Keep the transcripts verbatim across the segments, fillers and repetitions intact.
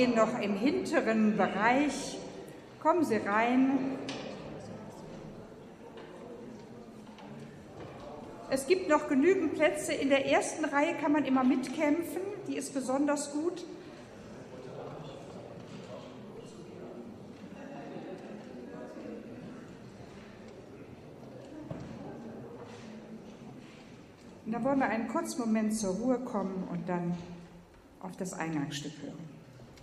stehen noch im hinteren Bereich. Kommen Sie rein. Es gibt noch genügend Plätze. In der ersten Reihe kann man immer mitkämpfen. Die ist besonders gut. Und da wollen wir einen kurzen Moment zur Ruhe kommen und dann auf das Eingangsstück hören.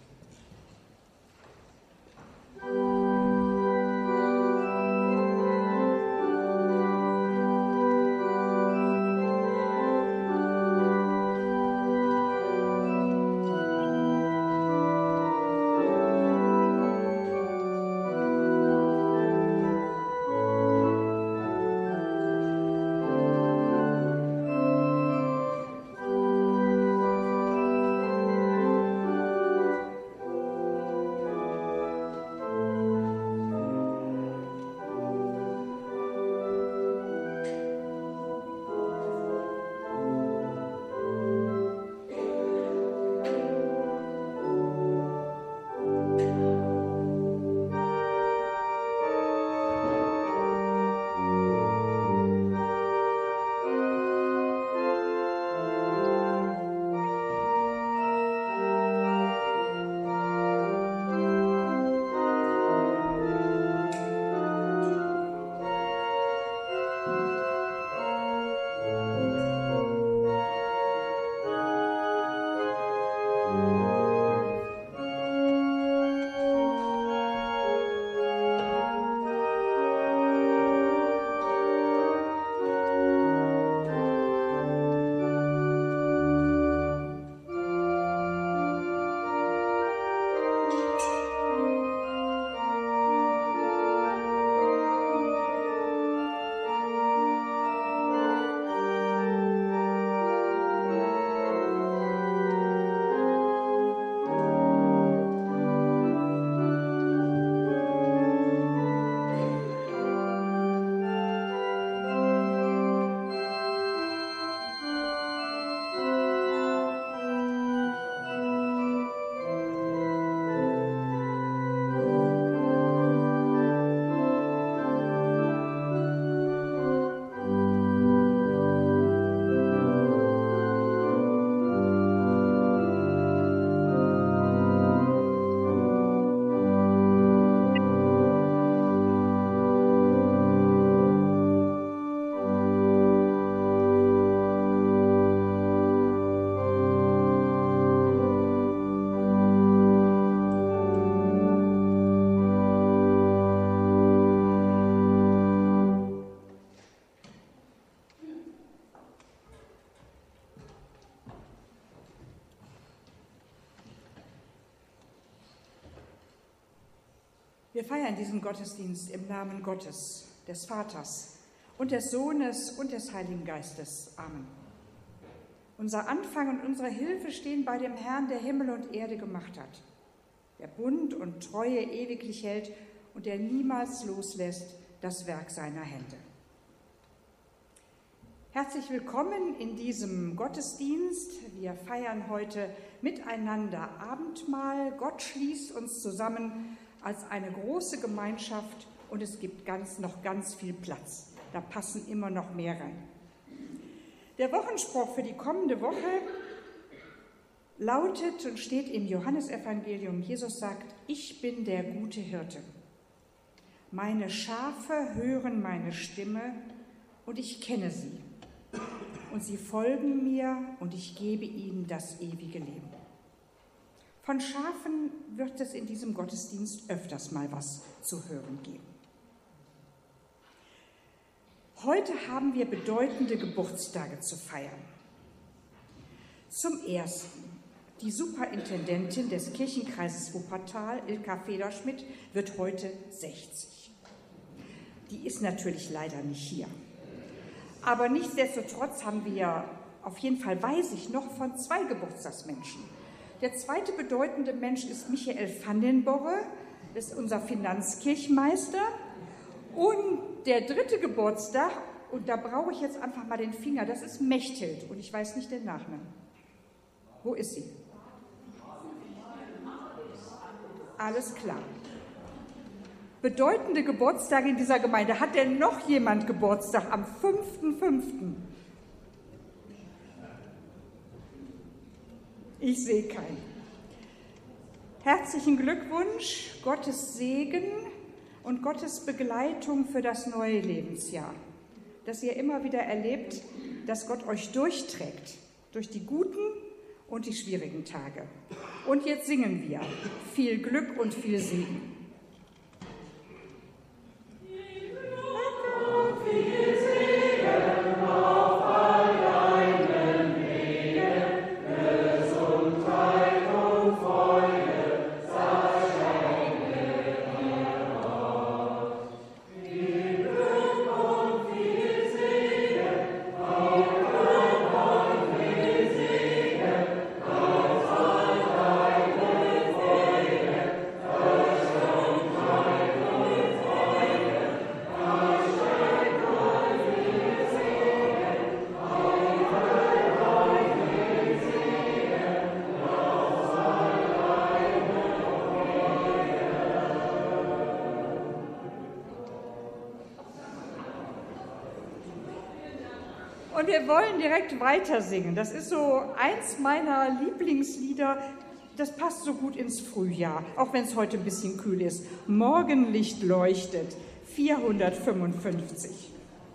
Wir feiern diesen Gottesdienst im Namen Gottes, des Vaters und des Sohnes und des Heiligen Geistes. Amen. Unser Anfang und unsere Hilfe stehen bei dem Herrn, der Himmel und Erde gemacht hat, der Bund und Treue ewiglich hält und der niemals loslässt das Werk seiner Hände. Herzlich willkommen in diesem Gottesdienst. Wir feiern heute miteinander Abendmahl. Gott schließt uns zusammen als eine große Gemeinschaft und es gibt ganz, noch ganz viel Platz. Da passen immer noch mehr rein. Der Wochenspruch für die kommende Woche lautet und steht im Johannesevangelium. Jesus sagt: Ich bin der gute Hirte. Meine Schafe hören meine Stimme und ich kenne sie. Und sie folgen mir und ich gebe ihnen das ewige Leben. Von Schafen wird es in diesem Gottesdienst öfters mal was zu hören geben. Heute haben wir bedeutende Geburtstage zu feiern. Zum Ersten: Die Superintendentin des Kirchenkreises Wuppertal, Ilka Federschmidt, wird heute sechzig. Die ist natürlich leider nicht hier. Aber nichtsdestotrotz haben wir, auf jeden Fall weiß ich noch, von zwei Geburtstagsmenschen. Der zweite bedeutende Mensch ist Michael van den Borre, das ist unser Finanzkirchmeister. Und der dritte Geburtstag, und da brauche ich jetzt einfach mal den Finger, das ist Mechthild und ich weiß nicht den Nachnamen. Wo ist sie? Alles klar. Bedeutende Geburtstage in dieser Gemeinde. Hat denn noch jemand Geburtstag am fünften fünften? Ich sehe keinen. Herzlichen Glückwunsch, Gottes Segen und Gottes Begleitung für das neue Lebensjahr. Dass ihr immer wieder erlebt, dass Gott euch durchträgt, durch die guten und die schwierigen Tage. Und jetzt singen wir. Viel Glück und viel Segen. Und wir wollen direkt weiter singen. Das ist so eins meiner Lieblingslieder. Das passt so gut ins Frühjahr, auch wenn es heute ein bisschen kühl ist. Morgenlicht leuchtet, vierhundertfünfundfünfzig.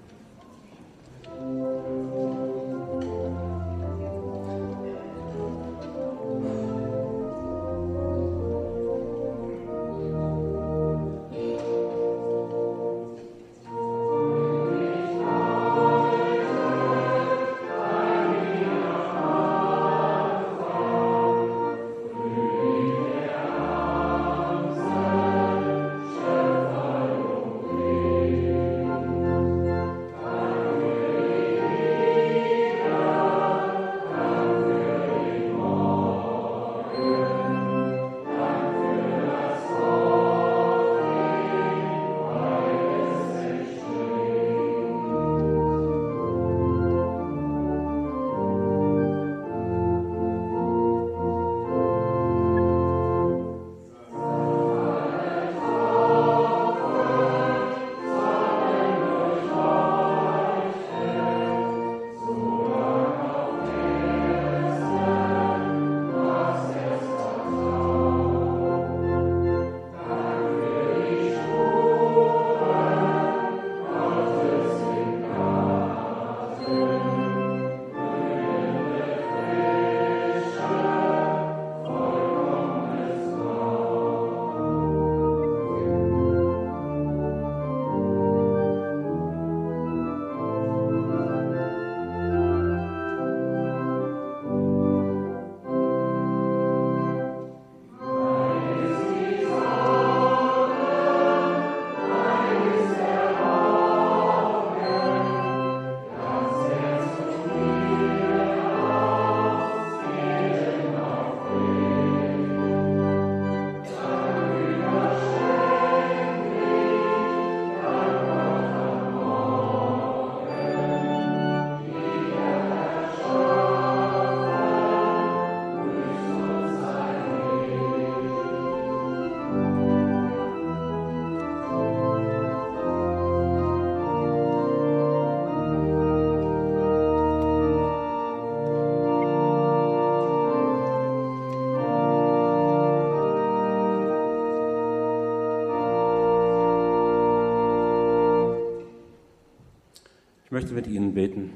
Ich möchte mit Ihnen beten.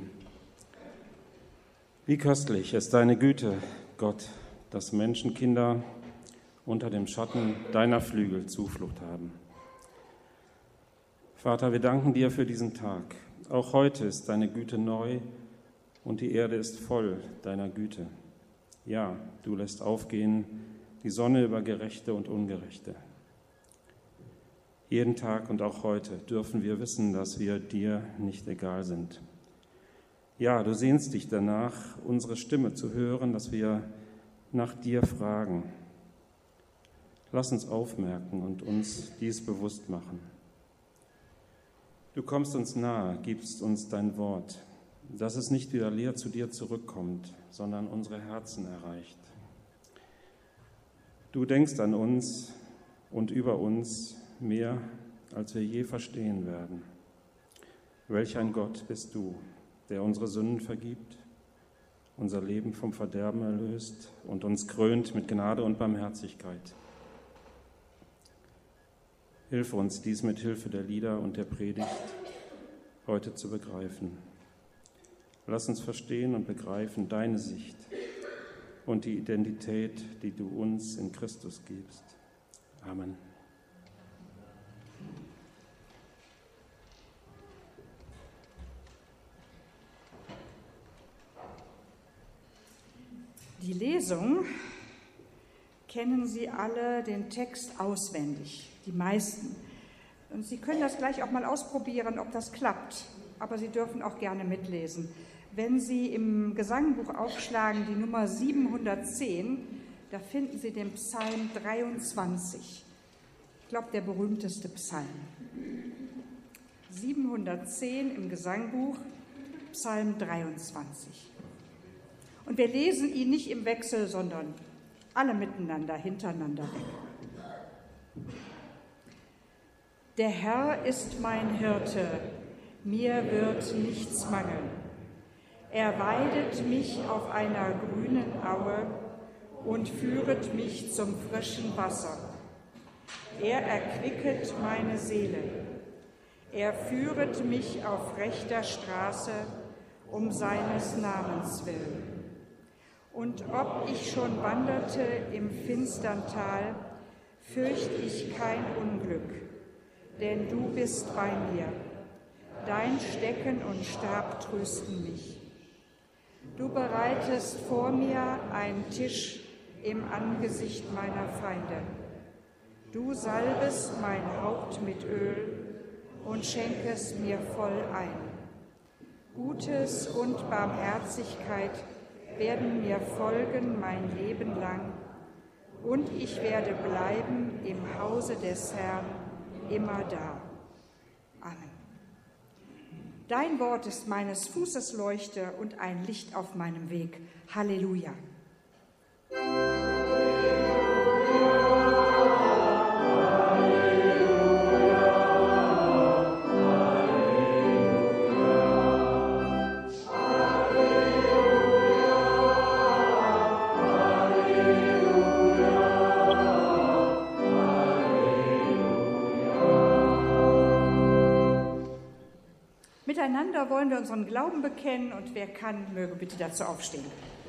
Wie köstlich ist deine Güte, Gott, dass Menschenkinder unter dem Schatten deiner Flügel Zuflucht haben. Vater, wir danken dir für diesen Tag. Auch heute ist deine Güte neu und die Erde ist voll deiner Güte. Ja, du lässt aufgehen die Sonne über Gerechte und Ungerechte. Jeden Tag und auch heute dürfen wir wissen, dass wir dir nicht egal sind. Ja, du sehnst dich danach, unsere Stimme zu hören, dass wir nach dir fragen. Lass uns aufmerken und uns dies bewusst machen. Du kommst uns nahe, gibst uns dein Wort, dass es nicht wieder leer zu dir zurückkommt, sondern unsere Herzen erreicht. Du denkst an uns, und über uns mehr, als wir je verstehen werden. Welch ein Gott bist du, der unsere Sünden vergibt, unser Leben vom Verderben erlöst und uns krönt mit Gnade und Barmherzigkeit. Hilf uns, dies mit Hilfe der Lieder und der Predigt heute zu begreifen. Lass uns verstehen und begreifen deine Sicht und die Identität, die du uns in Christus gibst. Amen. Die Lesung kennen Sie alle den Text auswendig, die meisten. Und Sie können das gleich auch mal ausprobieren, ob das klappt. Aber Sie dürfen auch gerne mitlesen. Wenn Sie im Gesangbuch aufschlagen die Nummer siebenhundertzehn, da finden Sie den Psalm dreiundzwanzig. Ich glaube, der berühmteste Psalm. siebenhundertzehn im Gesangbuch, Psalm dreiundzwanzig. Und wir lesen ihn nicht im Wechsel, sondern alle miteinander, hintereinander weg. Der Herr ist mein Hirte, mir wird nichts mangeln. Er weidet mich auf einer grünen Aue und führet mich zum frischen Wasser. Er erquicket meine Seele. Er führet mich auf rechter Straße um seines Namens willen. Und ob ich schon wanderte im finstern Tal, fürcht ich kein Unglück, denn du bist bei mir. Dein Stecken und Stab trösten mich. Du bereitest vor mir einen Tisch im Angesicht meiner Feinde. Du salbest mein Haupt mit Öl und schenkest mir voll ein. Gutes und Barmherzigkeit werden mir folgen mein Leben lang, und ich werde bleiben im Hause des Herrn immer da. Amen. Dein Wort ist meines Fußes Leuchte und ein Licht auf meinem Weg. Halleluja. Miteinander wollen wir unseren Glauben bekennen, und wer kann, möge bitte dazu aufstehen.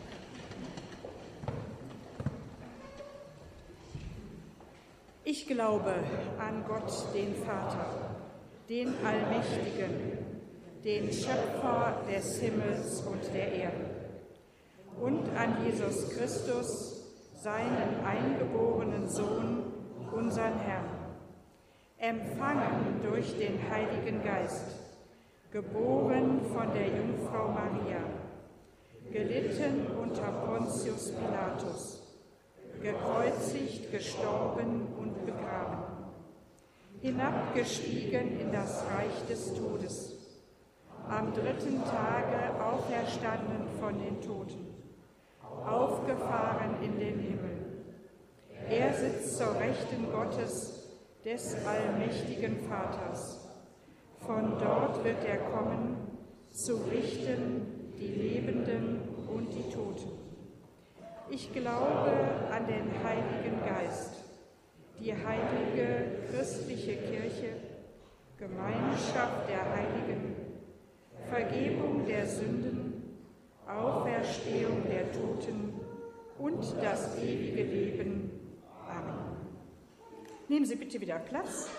Ich glaube an Gott, den Vater, den Allmächtigen, den Schöpfer des Himmels und der Erde, und an Jesus Christus, seinen eingeborenen Sohn, unseren Herrn, empfangen durch den Heiligen Geist, geboren von der Jungfrau Maria, gelitten unter Pontius Pilatus, gekreuzigt, gestorben und begraben, hinabgestiegen in das Reich des Todes, am dritten Tage auferstanden von den Toten, aufgefahren in den Himmel. Er sitzt zur Rechten Gottes, des allmächtigen Vaters. Von dort wird er kommen, zu richten die Lebenden und die Toten. Ich glaube an den Heiligen Geist, die heilige christliche Kirche, Gemeinschaft der Heiligen, Vergebung der Sünden, Auferstehung der Toten und das ewige Leben. Amen. Nehmen Sie bitte wieder Platz.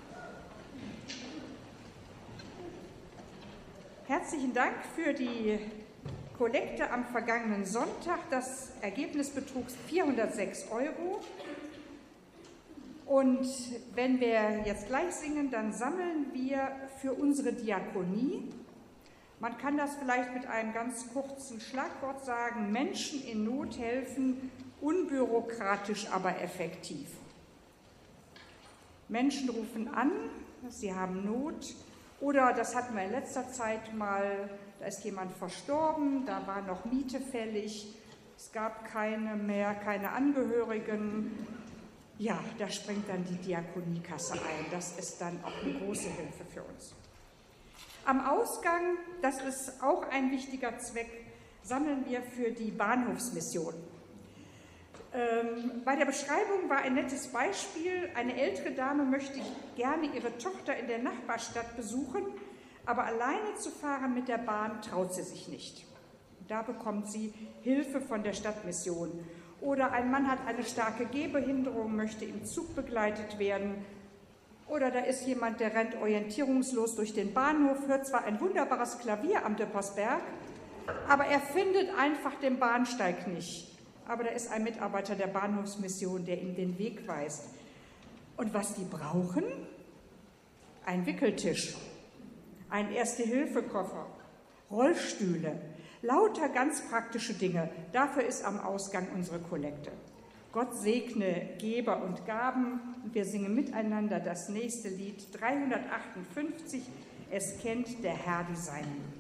Herzlichen Dank für die Kollekte am vergangenen Sonntag. Das Ergebnis betrug vierhundertsechs Euro. Und wenn wir jetzt gleich singen, dann sammeln wir für unsere Diakonie. Man kann das vielleicht mit einem ganz kurzen Schlagwort sagen: Menschen in Not helfen, unbürokratisch, aber effektiv. Menschen rufen an, sie haben Not. Oder, das hatten wir in letzter Zeit mal, da ist jemand verstorben, da war noch Miete fällig, es gab keine mehr, keine Angehörigen. Ja, da springt dann die Diakoniekasse ein. Das ist dann auch eine große Hilfe für uns. Am Ausgang, das ist auch ein wichtiger Zweck, sammeln wir für die Bahnhofsmission. Ähm, bei der Beschreibung war ein nettes Beispiel. Eine ältere Dame möchte gerne ihre Tochter in der Nachbarstadt besuchen, aber alleine zu fahren mit der Bahn traut sie sich nicht. Da bekommt sie Hilfe von der Stadtmission. Oder ein Mann hat eine starke Gehbehinderung, möchte im Zug begleitet werden. Oder da ist jemand, der rennt orientierungslos durch den Bahnhof, hört zwar ein wunderbares Klavier am Dippersberg, aber er findet einfach den Bahnsteig nicht. Aber da ist ein Mitarbeiter der Bahnhofsmission, der ihm den Weg weist. Und was die brauchen? Ein Wickeltisch, ein Erste-Hilfe-Koffer, Rollstühle, lauter ganz praktische Dinge. Dafür ist am Ausgang unsere Kollekte. Gott segne Geber und Gaben. Und wir singen miteinander das nächste Lied dreihundertachtundfünfzig. Es kennt der Herr die Seinen.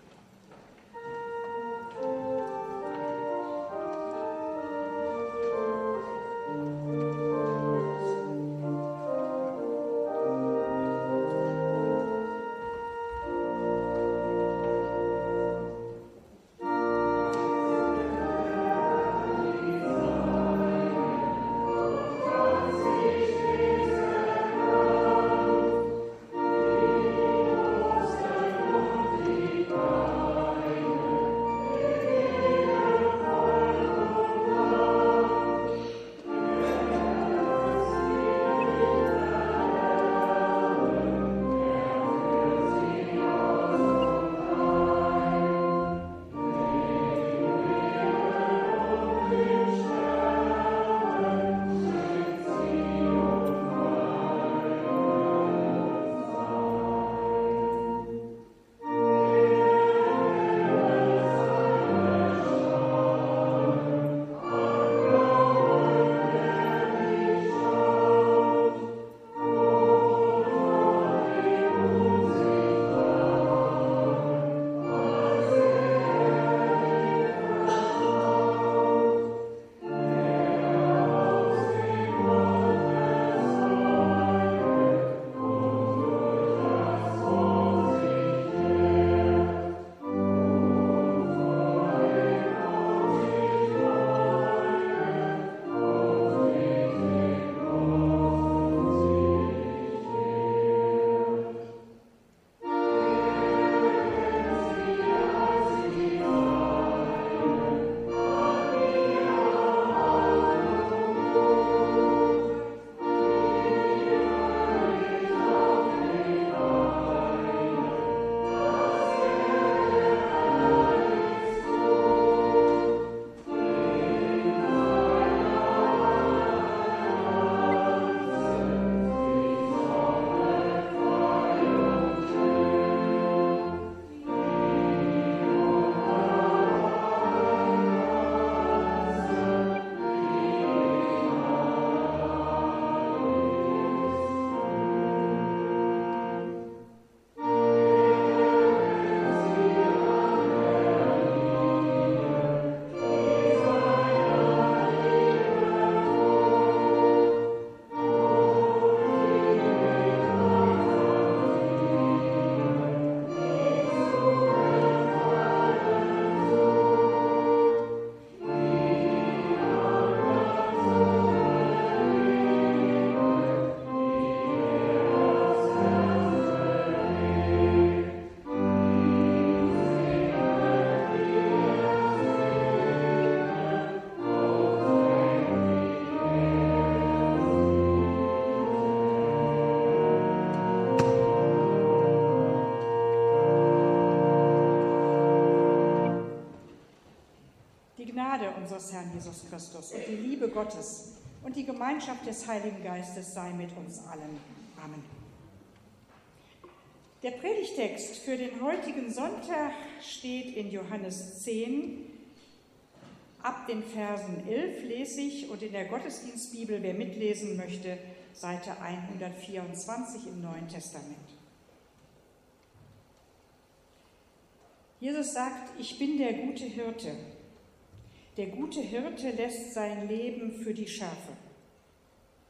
Unseres Herrn Jesus Christus und die Liebe Gottes und die Gemeinschaft des Heiligen Geistes sei mit uns allen. Amen. Der Predigtext für den heutigen Sonntag steht in Johannes zehn, ab den Versen elf lese ich, und in der Gottesdienstbibel, wer mitlesen möchte, Seite hundertvierundzwanzig im Neuen Testament. Jesus sagt, ich bin der gute Hirte. Der gute Hirte lässt sein Leben für die Schafe.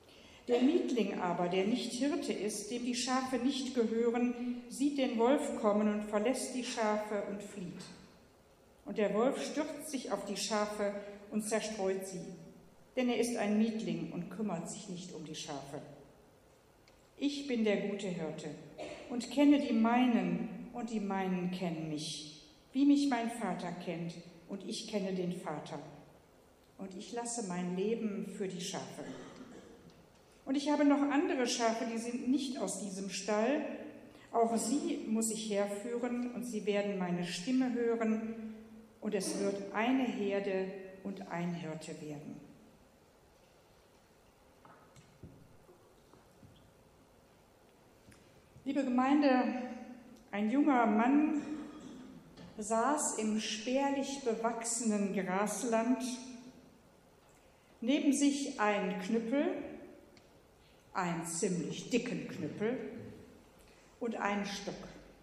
Der Mietling aber, der nicht Hirte ist, dem die Schafe nicht gehören, sieht den Wolf kommen und verlässt die Schafe und flieht. Und der Wolf stürzt sich auf die Schafe und zerstreut sie, denn er ist ein Mietling und kümmert sich nicht um die Schafe. Ich bin der gute Hirte und kenne die meinen, und die meinen kennen mich, wie mich mein Vater kennt, und ich kenne den Vater. Und ich lasse mein Leben für die Schafe. Und ich habe noch andere Schafe, die sind nicht aus diesem Stall. Auch sie muss ich herführen, und sie werden meine Stimme hören, und es wird eine Herde und ein Hirte werden. Liebe Gemeinde, ein junger Mann saß im spärlich bewachsenen Grasland, neben sich ein Knüppel, einen ziemlich dicken Knüppel und einen Stock.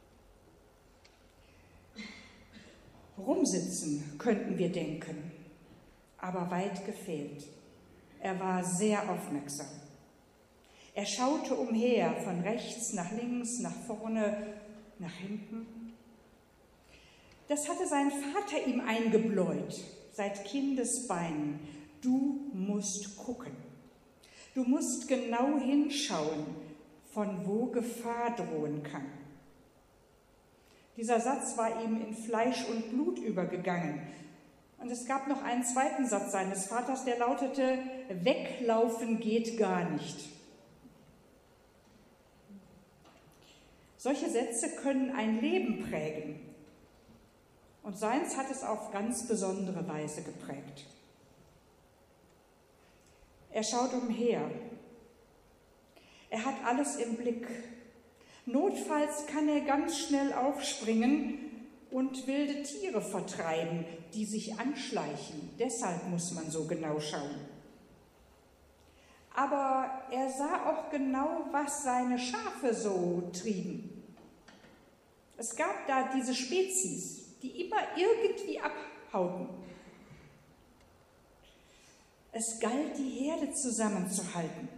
Rumsitzen könnten wir denken, aber weit gefehlt. Er war sehr aufmerksam. Er schaute umher, von rechts nach links, nach vorne, nach hinten. Das hatte sein Vater ihm eingebläut, seit Kindesbeinen. Du musst gucken. Du musst genau hinschauen, von wo Gefahr drohen kann. Dieser Satz war ihm in Fleisch und Blut übergegangen. Und es gab noch einen zweiten Satz seines Vaters, der lautete: Weglaufen geht gar nicht. Solche Sätze können ein Leben prägen. Und seins hat es auf ganz besondere Weise geprägt. Er schaut umher. Er hat alles im Blick. Notfalls kann er ganz schnell aufspringen und wilde Tiere vertreiben, die sich anschleichen. Deshalb muss man so genau schauen. Aber er sah auch genau, was seine Schafe so trieben. Es gab da diese Spezies, die immer irgendwie abhauten. Es galt, die Herde zusammenzuhalten.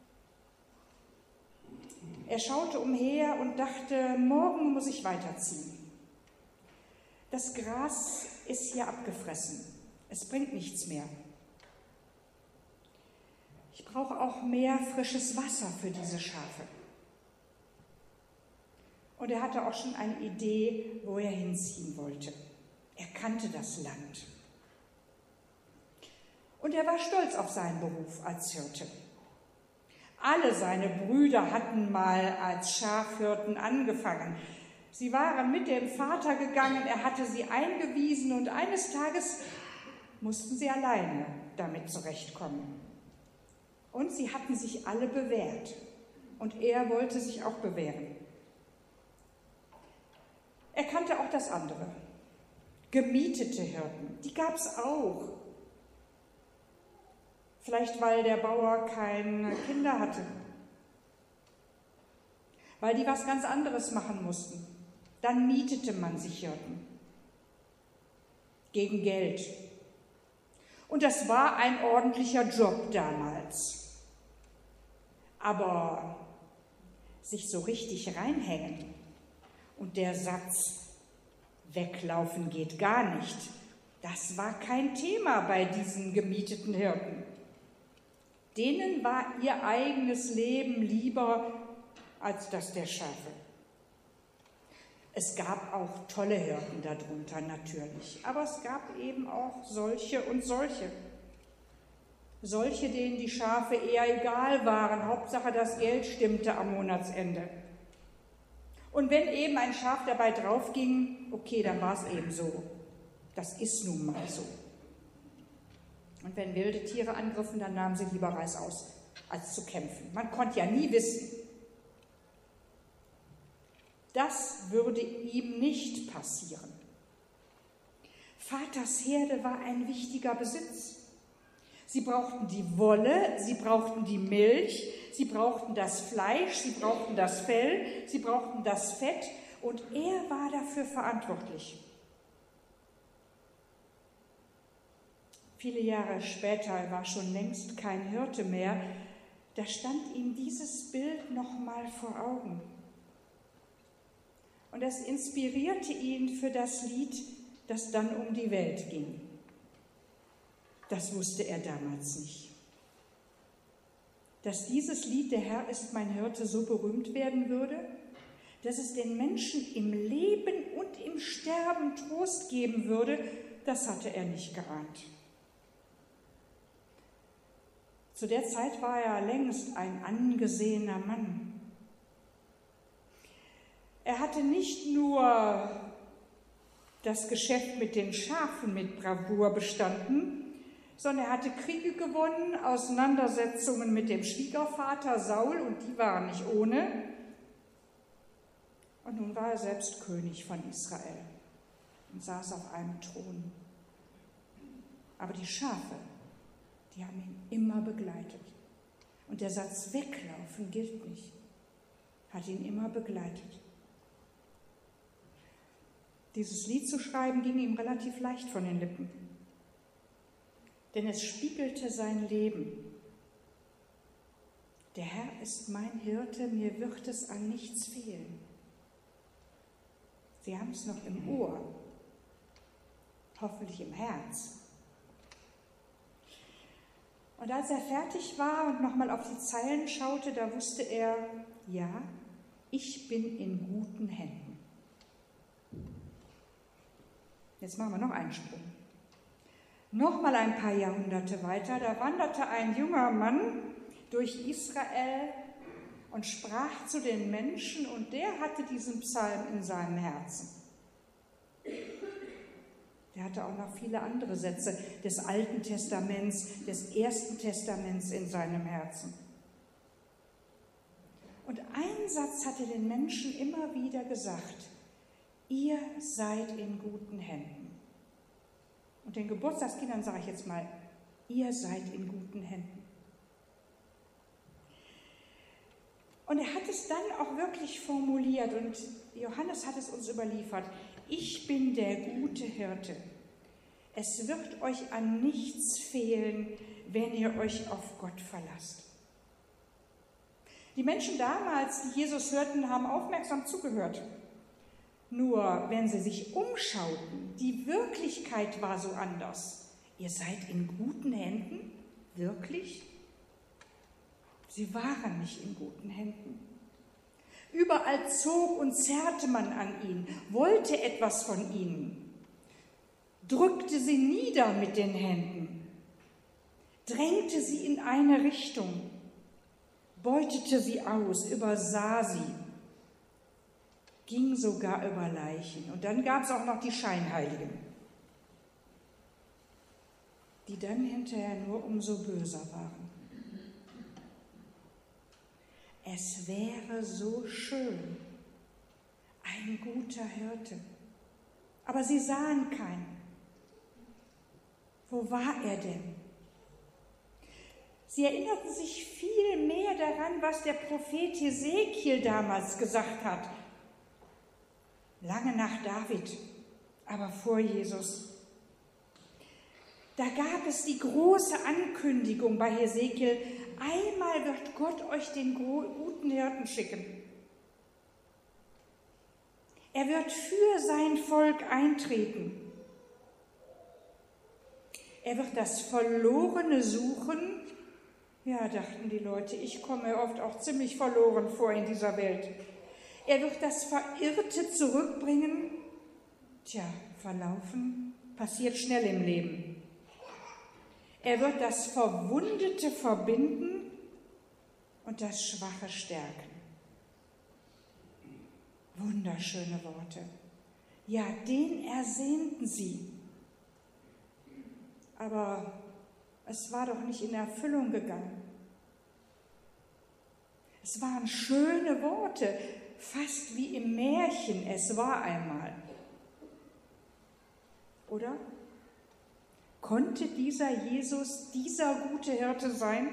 Er schaute umher und dachte, morgen muss ich weiterziehen. Das Gras ist hier abgefressen. Es bringt nichts mehr. Ich brauche auch mehr frisches Wasser für diese Schafe. Und er hatte auch schon eine Idee, wo er hinziehen wollte. Er kannte das Land. Und er war stolz auf seinen Beruf als Hirte. Alle seine Brüder hatten mal als Schafhirten angefangen. Sie waren mit dem Vater gegangen, er hatte sie eingewiesen und eines Tages mussten sie alleine damit zurechtkommen. Und sie hatten sich alle bewährt. Und er wollte sich auch bewähren. Er kannte auch das andere. Gemietete Hirten, die gab es auch. Vielleicht, weil der Bauer keine Kinder hatte. Weil die was ganz anderes machen mussten. Dann mietete man sich Hirten. Gegen Geld. Und das war ein ordentlicher Job damals. Aber sich so richtig reinhängen und der Satz, weglaufen geht gar nicht, das war kein Thema bei diesen gemieteten Hirten. Denen war ihr eigenes Leben lieber als das der Schafe. Es gab auch tolle Hirten darunter natürlich, aber es gab eben auch solche und solche. Solche, denen die Schafe eher egal waren, Hauptsache das Geld stimmte am Monatsende. Und wenn eben ein Schaf dabei draufging, okay, dann war es eben so. Das ist nun mal so. Und wenn wilde Tiere angriffen, dann nahmen sie lieber Reißaus, als zu kämpfen. Man konnte ja nie wissen. Das würde ihm nicht passieren. Vaters Herde war ein wichtiger Besitz. Sie brauchten die Wolle, sie brauchten die Milch, sie brauchten das Fleisch, sie brauchten das Fell, sie brauchten das Fett und er war dafür verantwortlich. Viele Jahre später, er war schon längst kein Hirte mehr, da stand ihm dieses Bild nochmal vor Augen. Und das inspirierte ihn für das Lied, das dann um die Welt ging. Das wusste er damals nicht. Dass dieses Lied, der Herr ist mein Hirte, so berühmt werden würde, dass es den Menschen im Leben und im Sterben Trost geben würde, das hatte er nicht geahnt. Zu der Zeit war er längst ein angesehener Mann. Er hatte nicht nur das Geschäft mit den Schafen mit Bravour bestanden, sondern er hatte Kriege gewonnen, Auseinandersetzungen mit dem Schwiegervater Saul, und die waren nicht ohne. Und nun war er selbst König von Israel und saß auf einem Thron. Aber die Schafe, die haben ihn immer begleitet. Und der Satz weglaufen gilt nicht, hat ihn immer begleitet. Dieses Lied zu schreiben ging ihm relativ leicht von den Lippen, denn es spiegelte sein Leben. Der Herr ist mein Hirte, mir wird es an nichts fehlen. Sie haben es noch im Ohr, hoffentlich im Herz. Und als er fertig war und nochmal auf die Zeilen schaute, da wusste er, ja, ich bin in guten Händen. Jetzt machen wir noch einen Sprung. Nochmal ein paar Jahrhunderte weiter, da wanderte ein junger Mann durch Israel und sprach zu den Menschen, und der hatte diesen Psalm in seinem Herzen. Der hatte auch noch viele andere Sätze des Alten Testaments, des Ersten Testaments in seinem Herzen. Und ein Satz hatte den Menschen immer wieder gesagt: Ihr seid in guten Händen. Und den Geburtstagskindern sage ich jetzt mal: Ihr seid in guten Händen. Und er hat es dann auch wirklich formuliert, und Johannes hat es uns überliefert: Ich bin der gute Hirte. Es wird euch an nichts fehlen, wenn ihr euch auf Gott verlasst. Die Menschen damals, die Jesus hörten, haben aufmerksam zugehört. Nur wenn sie sich umschauten, die Wirklichkeit war so anders. Ihr seid in guten Händen? Wirklich? Sie waren nicht in guten Händen. Überall zog und zerrte man an ihn, wollte etwas von ihnen, drückte sie nieder mit den Händen, drängte sie in eine Richtung, beutete sie aus, übersah sie, ging sogar über Leichen. Und dann gab es auch noch die Scheinheiligen, die dann hinterher nur umso böser waren. Es wäre so schön, ein guter Hirte. Aber sie sahen keinen. Wo war er denn? Sie erinnerten sich viel mehr daran, was der Prophet Hesekiel damals gesagt hat. Lange nach David, aber vor Jesus. Da gab es die große Ankündigung bei Hesekiel: Einmal wird Gott euch den guten Hirten schicken. Er wird für sein Volk eintreten. Er wird das Verlorene suchen. Ja, dachten die Leute, ich komme mir oft auch ziemlich verloren vor in dieser Welt. Er wird das Verirrte zurückbringen. Tja, verlaufen passiert schnell im Leben. Er wird das Verwundete verbinden und das Schwache stärken. Wunderschöne Worte. Ja, den ersehnten sie. Aber es war doch nicht in Erfüllung gegangen. Es waren schöne Worte, fast wie im Märchen, es war einmal. Oder? Konnte dieser Jesus dieser gute Hirte sein?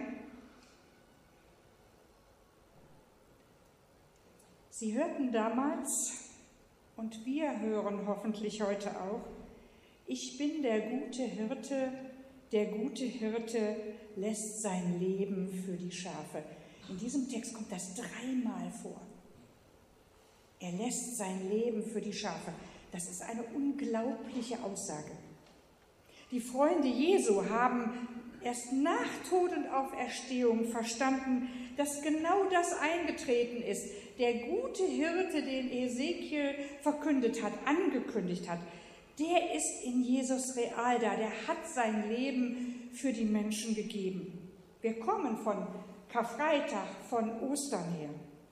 Sie hörten damals, und wir hören hoffentlich heute auch: Ich bin der gute Hirte, der gute Hirte lässt sein Leben für die Schafe. In diesem Text kommt das dreimal vor. Er lässt sein Leben für die Schafe. Das ist eine unglaubliche Aussage. Die Freunde Jesu haben erst nach Tod und Auferstehung verstanden, dass genau das eingetreten ist. Der gute Hirte, den Ezekiel verkündet hat, angekündigt hat, der ist in Jesus real da. Der hat sein Leben für die Menschen gegeben. Wir kommen von Karfreitag, von Ostern her.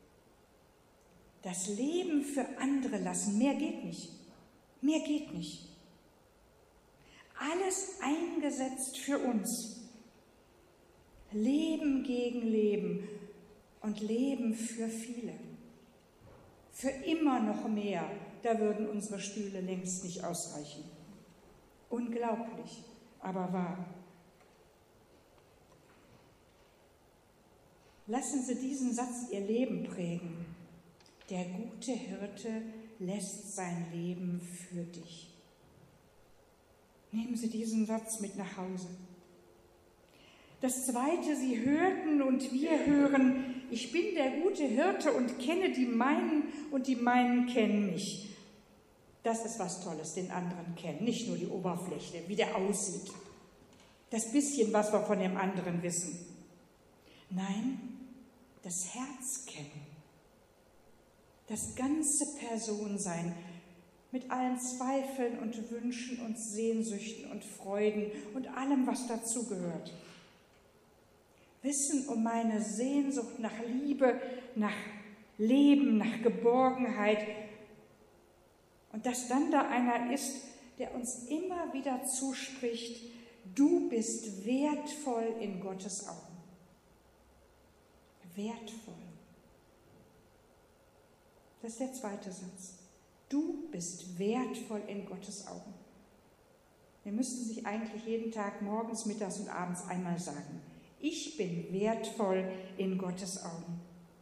Das Leben für andere lassen, mehr geht nicht. Mehr geht nicht. Alles eingesetzt für uns. Leben gegen Leben und Leben für viele. Für immer noch mehr, da würden unsere Stühle längst nicht ausreichen. Unglaublich, aber wahr. Lassen Sie diesen Satz Ihr Leben prägen. Der gute Hirte lässt sein Leben für dich. Nehmen Sie diesen Satz mit nach Hause. Das Zweite, Sie hörten und wir hören, ich bin der gute Hirte und kenne die meinen und die meinen kennen mich. Das ist was Tolles, den anderen kennen, nicht nur die Oberfläche, wie der aussieht. Das bisschen, was wir von dem anderen wissen. Nein, das Herz kennen. Das ganze Personsein mit allen Zweifeln und Wünschen und Sehnsüchten und Freuden und allem, was dazugehört. Wissen um meine Sehnsucht nach Liebe, nach Leben, nach Geborgenheit. Und dass dann da einer ist, der uns immer wieder zuspricht, du bist wertvoll in Gottes Augen. Wertvoll. Das ist der zweite Satz. Du bist wertvoll in Gottes Augen. Wir müssen sich eigentlich jeden Tag morgens, mittags und abends einmal sagen. Ich bin wertvoll in Gottes Augen.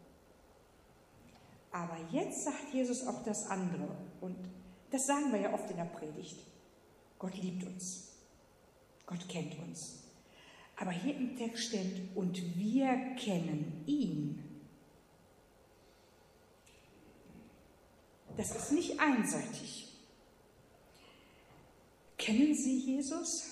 Aber jetzt sagt Jesus auch das andere. Und das sagen wir ja oft in der Predigt. Gott liebt uns. Gott kennt uns. Aber hier im Text steht, und wir kennen ihn. Das ist nicht einseitig. Kennen Sie Jesus?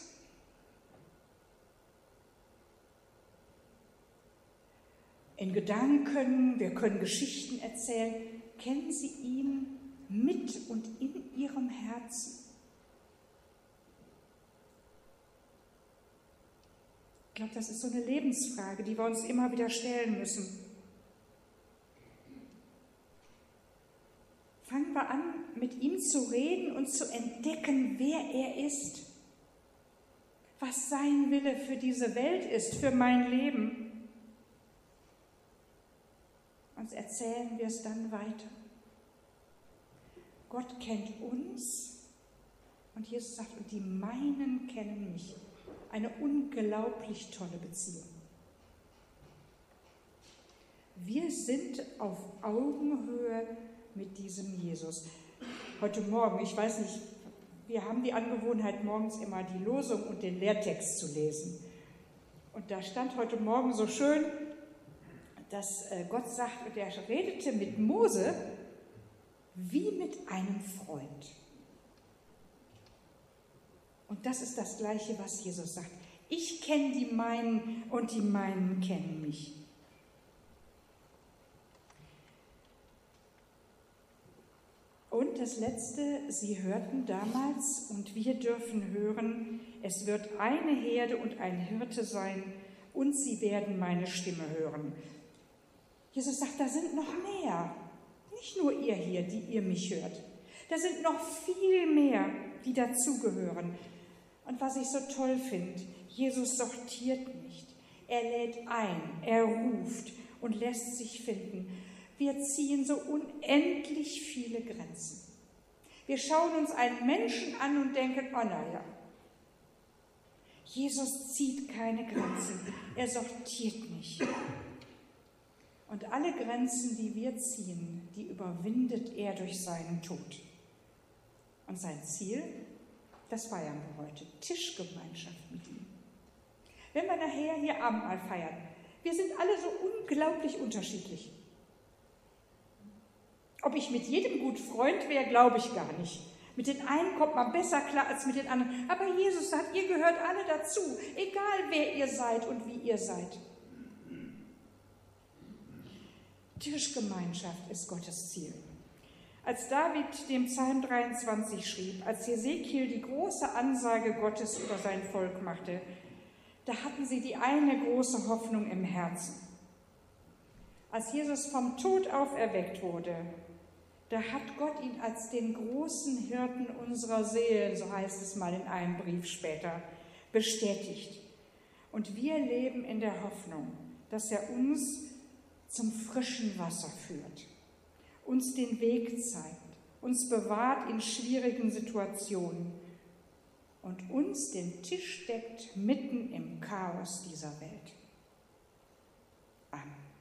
In Gedanken, wir können Geschichten erzählen. Kennen Sie ihn mit und in Ihrem Herzen? Ich glaube, das ist so eine Lebensfrage, die wir uns immer wieder stellen müssen. Fangen wir an, mit ihm zu reden und zu entdecken, wer er ist, was sein Wille für diese Welt ist, für mein Leben. Und erzählen wir es dann weiter. Gott kennt uns und Jesus sagt, und die meinen kennen mich. Eine unglaublich tolle Beziehung. Wir sind auf Augenhöhe mit diesem Jesus. Heute Morgen, ich weiß nicht, wir haben die Angewohnheit, morgens immer die Losung und den Lehrtext zu lesen. Und da stand heute Morgen so schön, dass Gott sagt, und er redete mit Mose wie mit einem Freund. Und das ist das Gleiche, was Jesus sagt. Ich kenne die meinen und die meinen kennen mich. Und das Letzte, sie hörten damals und wir dürfen hören, es wird eine Herde und ein Hirte sein und sie werden meine Stimme hören. Jesus sagt, da sind noch mehr, nicht nur ihr hier, die ihr mich hört. Da sind noch viel mehr, die dazugehören. Und was ich so toll finde, Jesus sortiert nicht. Er lädt ein, er ruft und lässt sich finden. Wir ziehen so unendlich viele Grenzen. Wir schauen uns einen Menschen an und denken, oh naja, Jesus zieht keine Grenzen, er sortiert nicht. Und alle Grenzen, die wir ziehen, die überwindet er durch seinen Tod. Und sein Ziel, das feiern wir heute, Tischgemeinschaft mit ihm. Wenn wir nachher hier Abendmahl feiern, wir sind alle so unglaublich unterschiedlich. Ob ich mit jedem gut Freund wäre, glaube ich gar nicht. Mit den einen kommt man besser klar als mit den anderen. Aber Jesus sagt, ihr gehört alle dazu, egal wer ihr seid und wie ihr seid. Tischgemeinschaft ist Gottes Ziel. Als David dem Psalm dreiundzwanzig schrieb, als Hesekiel die große Ansage Gottes über sein Volk machte, da hatten sie die eine große Hoffnung im Herzen. Als Jesus vom Tod auferweckt wurde, da hat Gott ihn als den großen Hirten unserer Seelen, so heißt es mal in einem Brief später, bestätigt. Und wir leben in der Hoffnung, dass er uns zum frischen Wasser führt, uns den Weg zeigt, uns bewahrt in schwierigen Situationen und uns den Tisch deckt mitten im Chaos dieser Welt. Amen.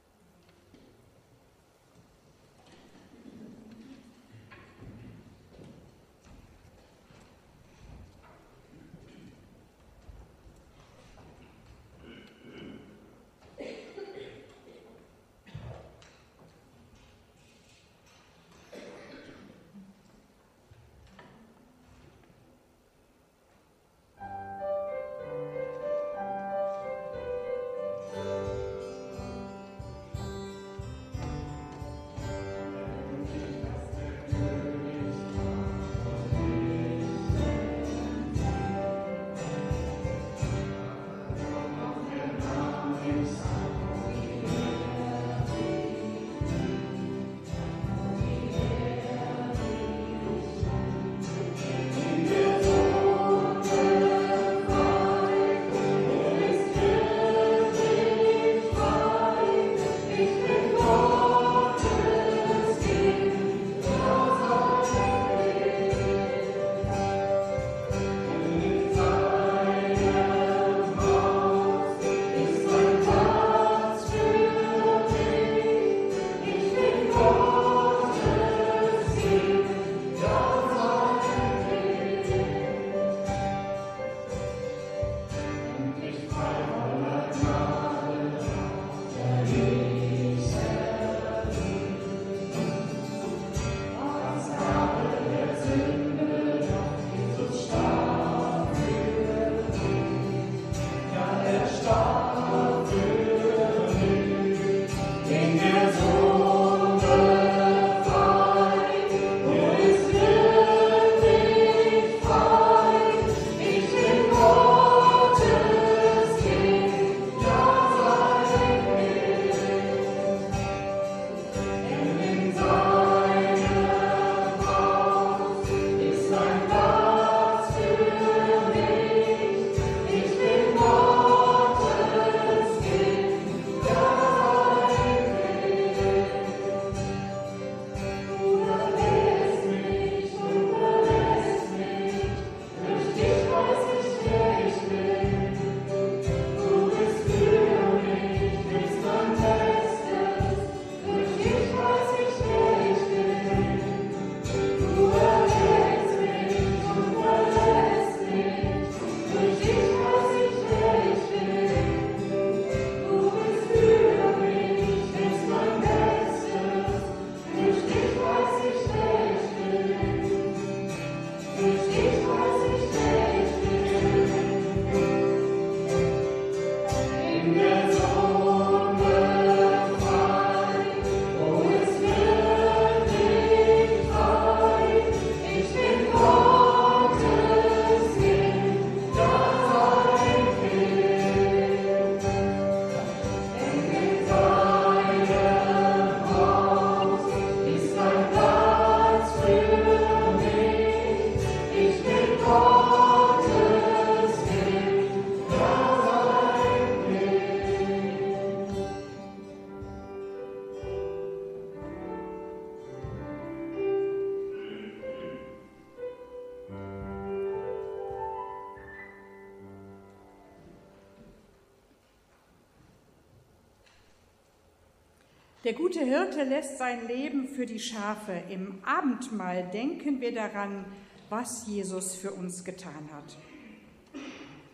Der gute Hirte lässt sein Leben für die Schafe. Im Abendmahl denken wir daran, was Jesus für uns getan hat.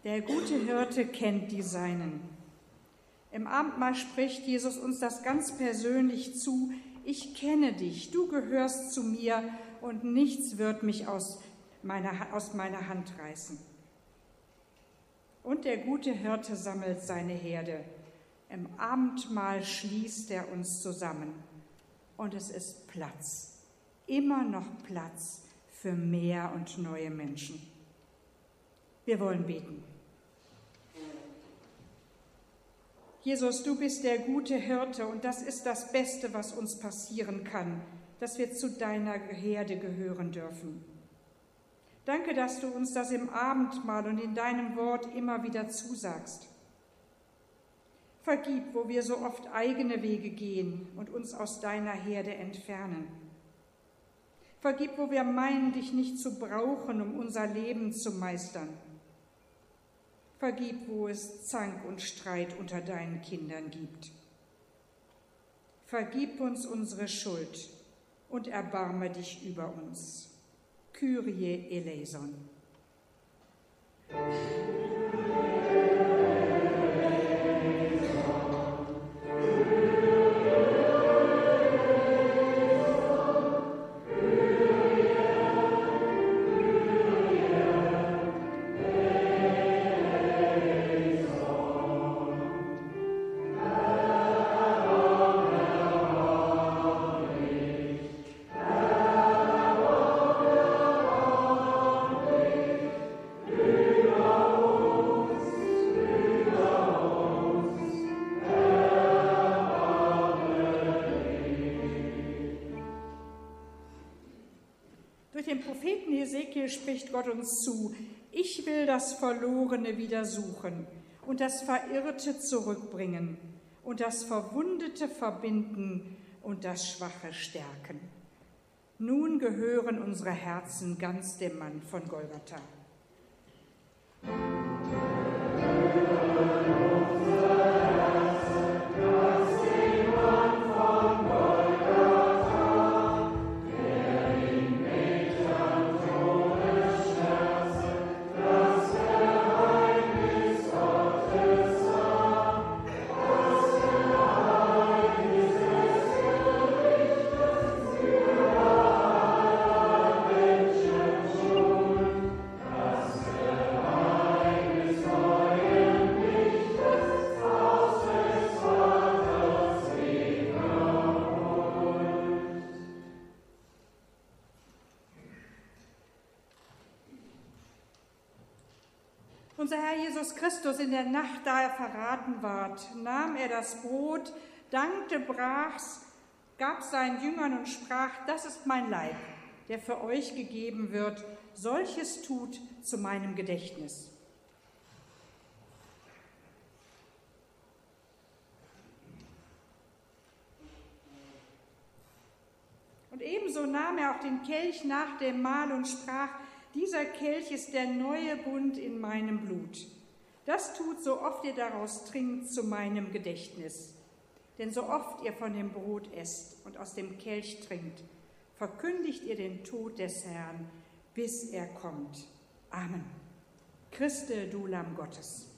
Der gute Hirte kennt die Seinen. Im Abendmahl spricht Jesus uns das ganz persönlich zu. Ich kenne dich, du gehörst zu mir und nichts wird mich aus meiner, aus meiner Hand reißen. Und der gute Hirte sammelt seine Herde. Im Abendmahl schließt er uns zusammen. Und es ist Platz, immer noch Platz für mehr und neue Menschen. Wir wollen beten. Jesus, du bist der gute Hirte und das ist das Beste, was uns passieren kann, dass wir zu deiner Herde gehören dürfen. Danke, dass du uns das im Abendmahl und in deinem Wort immer wieder zusagst. Vergib, wo wir so oft eigene Wege gehen und uns aus deiner Herde entfernen. Vergib, wo wir meinen, dich nicht zu brauchen, um unser Leben zu meistern. Vergib, wo es Zank und Streit unter deinen Kindern gibt. Vergib uns unsere Schuld und erbarme dich über uns. Kyrie eleison. Dem Propheten Hesekiel spricht Gott uns zu: Ich will das Verlorene wieder suchen und das Verirrte zurückbringen und das Verwundete verbinden und das Schwache stärken. Nun gehören unsere Herzen ganz dem Mann von Golgatha. Unser Herr Jesus Christus, in der Nacht, da er verraten ward, nahm er das Brot, dankte, brach's, gab seinen Jüngern und sprach: Das ist mein Leib, der für euch gegeben wird. Solches tut zu meinem Gedächtnis. Und ebenso nahm er auch den Kelch nach dem Mahl und sprach: Dieser Kelch ist der neue Bund in meinem Blut. Das tut, so oft ihr daraus trinkt, zu meinem Gedächtnis. Denn so oft ihr von dem Brot esst und aus dem Kelch trinkt, verkündigt ihr den Tod des Herrn, bis er kommt. Amen. Christe, du Lamm Gottes.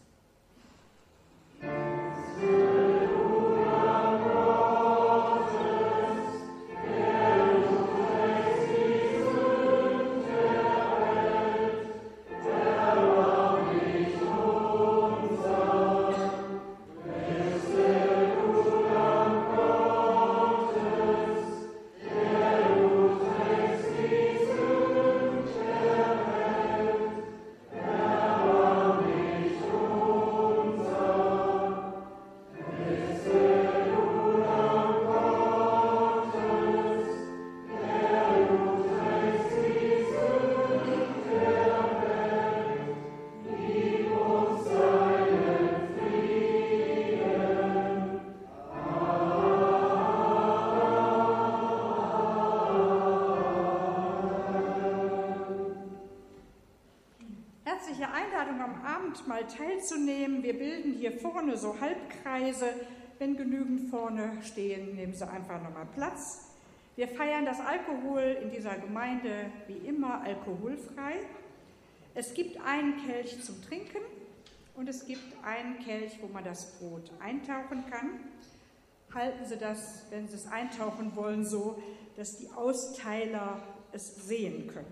Einladung, am Abendmahl teilzunehmen. Wir bilden hier vorne so Halbkreise. Wenn genügend vorne stehen, nehmen Sie einfach nochmal Platz. Wir feiern das Alkohol in dieser Gemeinde wie immer alkoholfrei. Es gibt einen Kelch zum Trinken und es gibt einen Kelch, wo man das Brot eintauchen kann. Halten Sie das, wenn Sie es eintauchen wollen, so, dass die Austeiler es sehen können.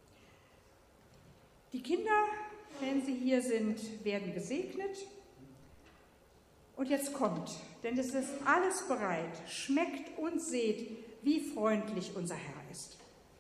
Die Kinder, wenn sie hier sind, werden gesegnet. Und jetzt kommt, denn es ist alles bereit. Schmeckt und seht, wie freundlich unser Herr ist.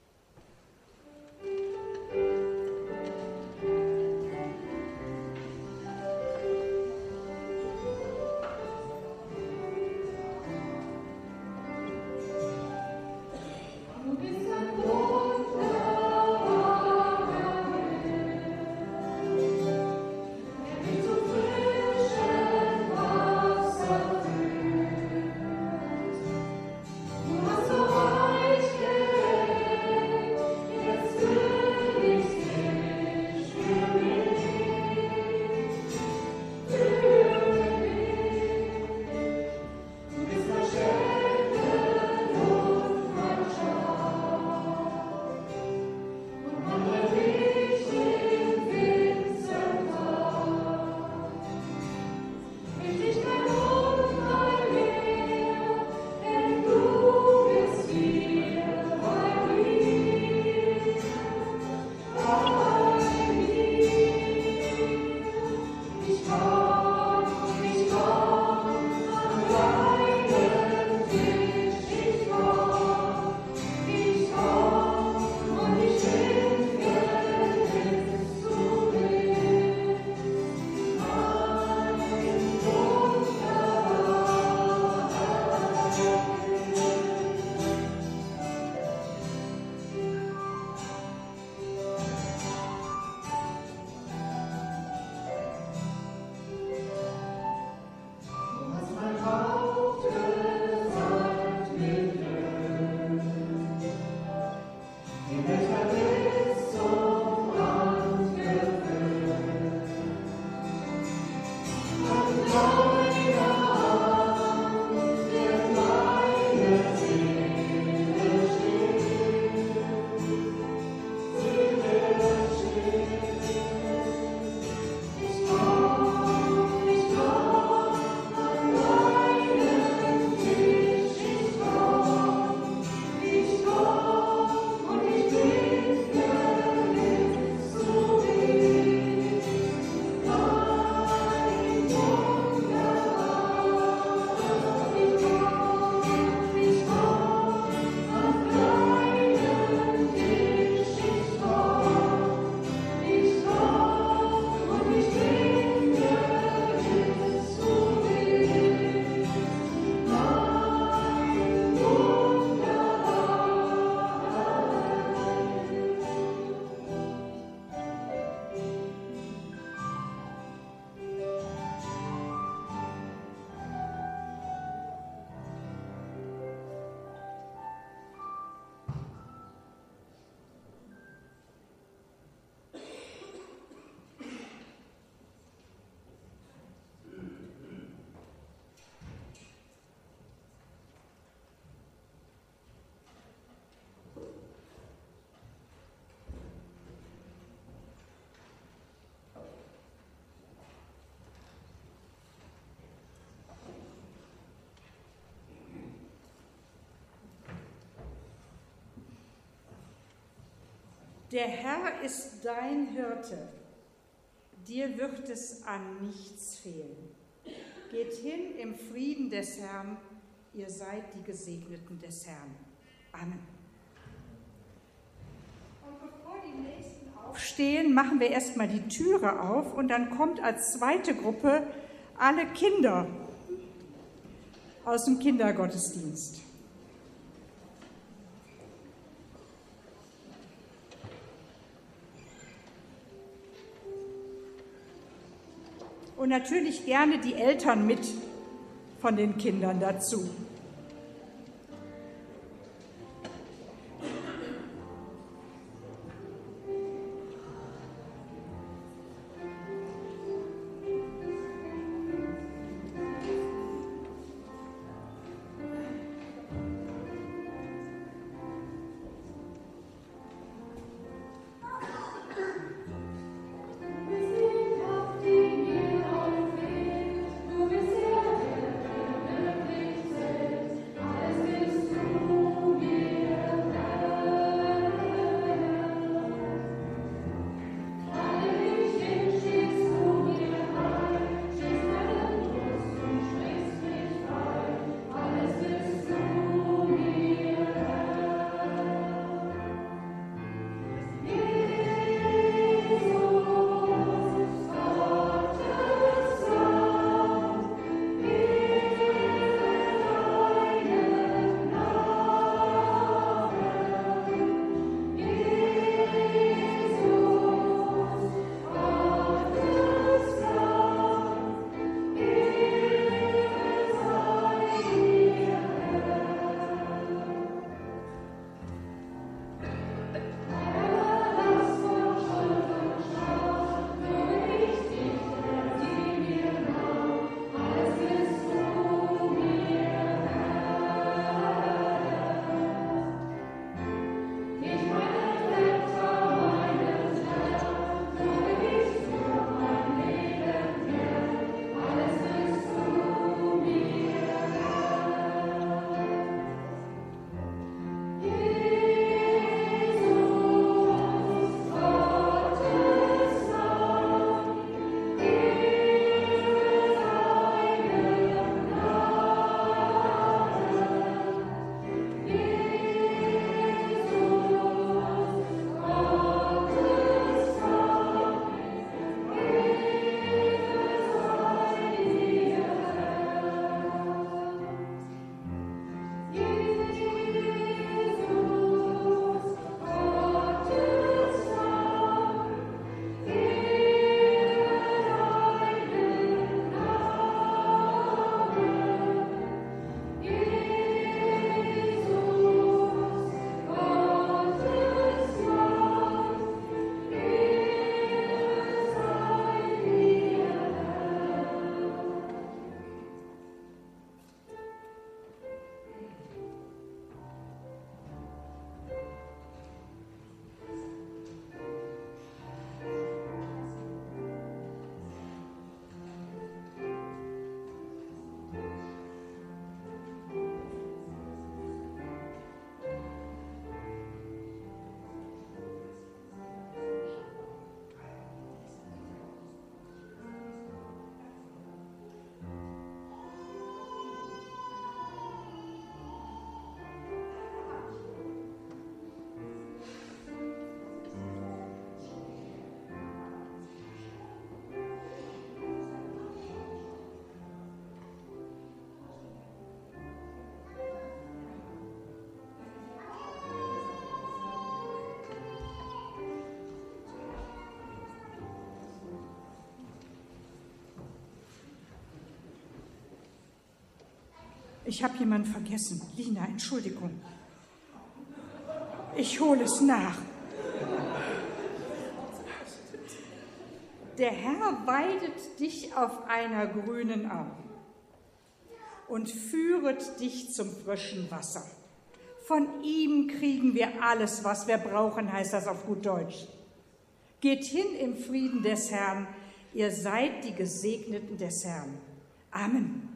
Der Herr ist dein Hirte, dir wird es an nichts fehlen. Geht hin im Frieden des Herrn, ihr seid die Gesegneten des Herrn. Amen. Und bevor die Nächsten aufstehen, machen wir erstmal die Türe auf und dann kommt als zweite Gruppe alle Kinder aus dem Kindergottesdienst. Und natürlich gerne die Eltern mit von den Kindern dazu. Wir sind auf dem Weg. Ich habe jemanden vergessen. Lina, Entschuldigung. Ich hole es nach. Der Herr weidet dich auf einer grünen Au und führet dich zum frischen Wasser. Von ihm kriegen wir alles, was wir brauchen, heißt das auf gut Deutsch. Geht hin im Frieden des Herrn, ihr seid die Gesegneten des Herrn. Amen.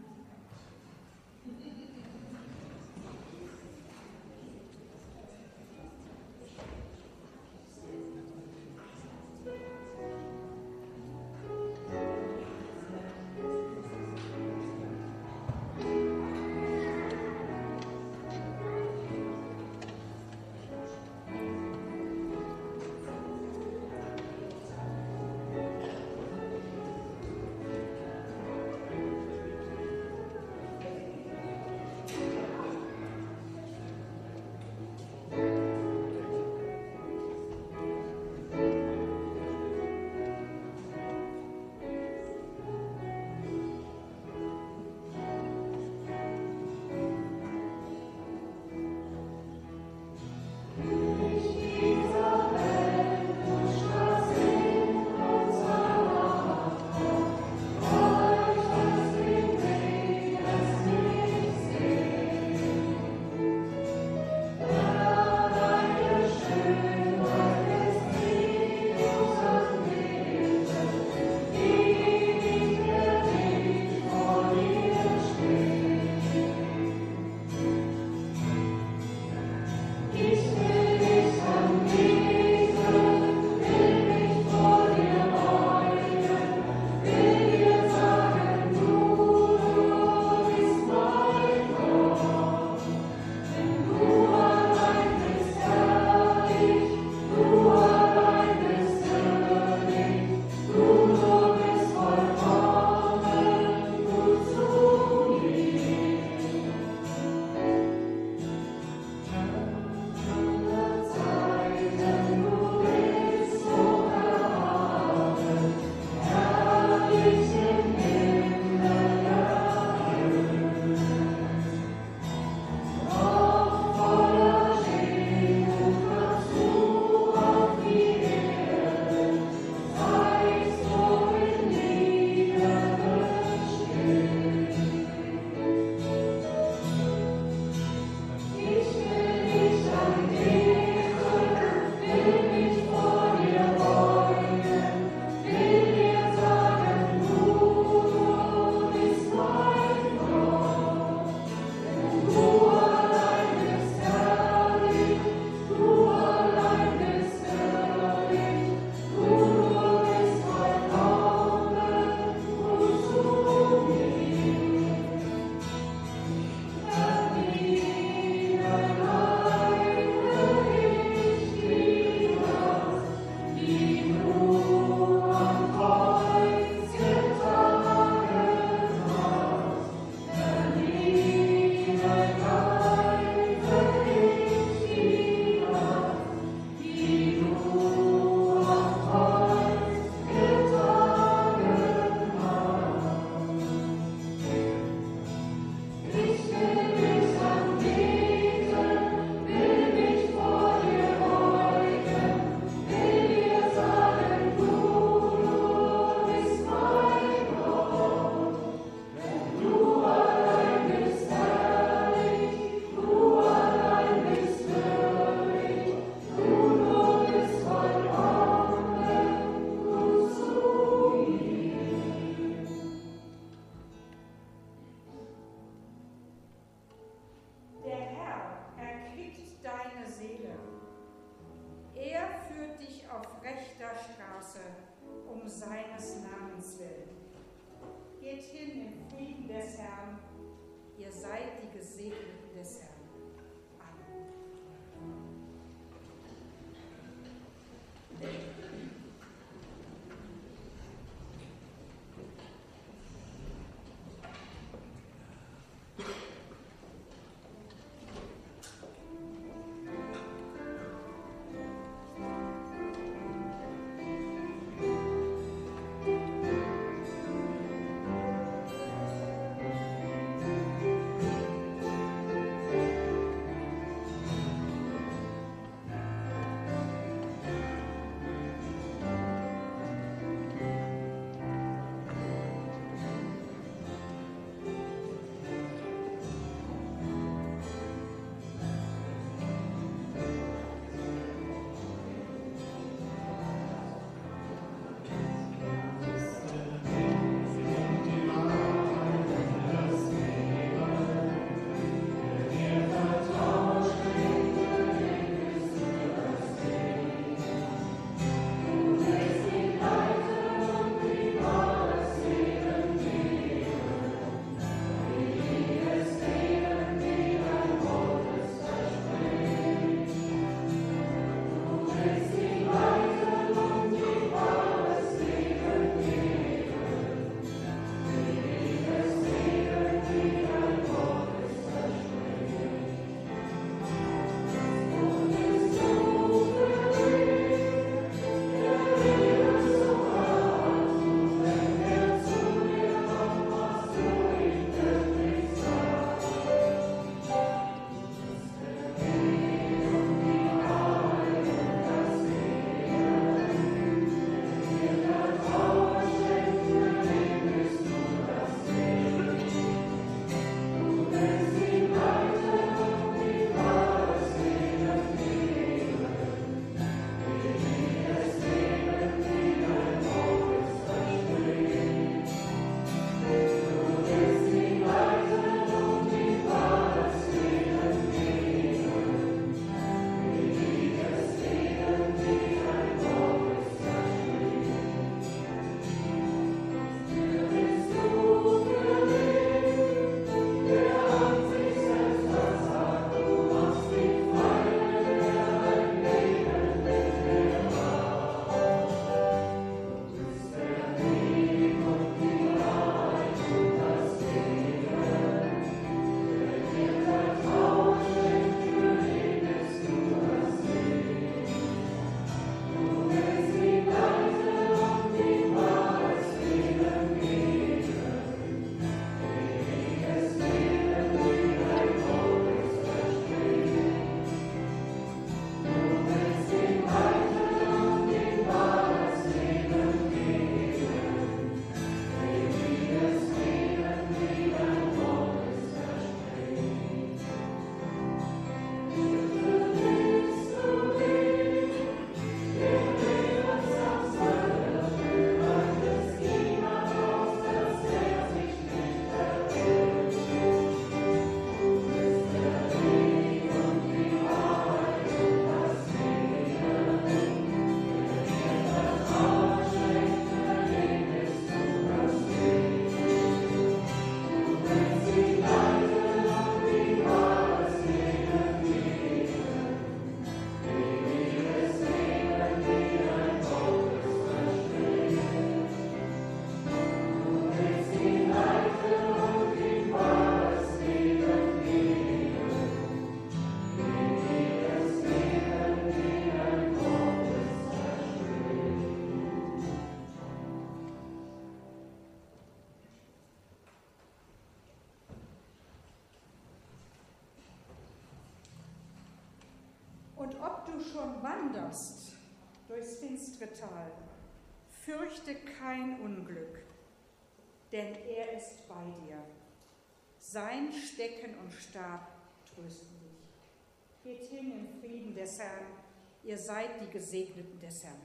Und ob du schon wanderst durchs finstere Tal, fürchte kein Unglück, denn er ist bei dir. Sein Stecken und Stab trösten dich. Geht hin im Frieden des Herrn, ihr seid die Gesegneten des Herrn.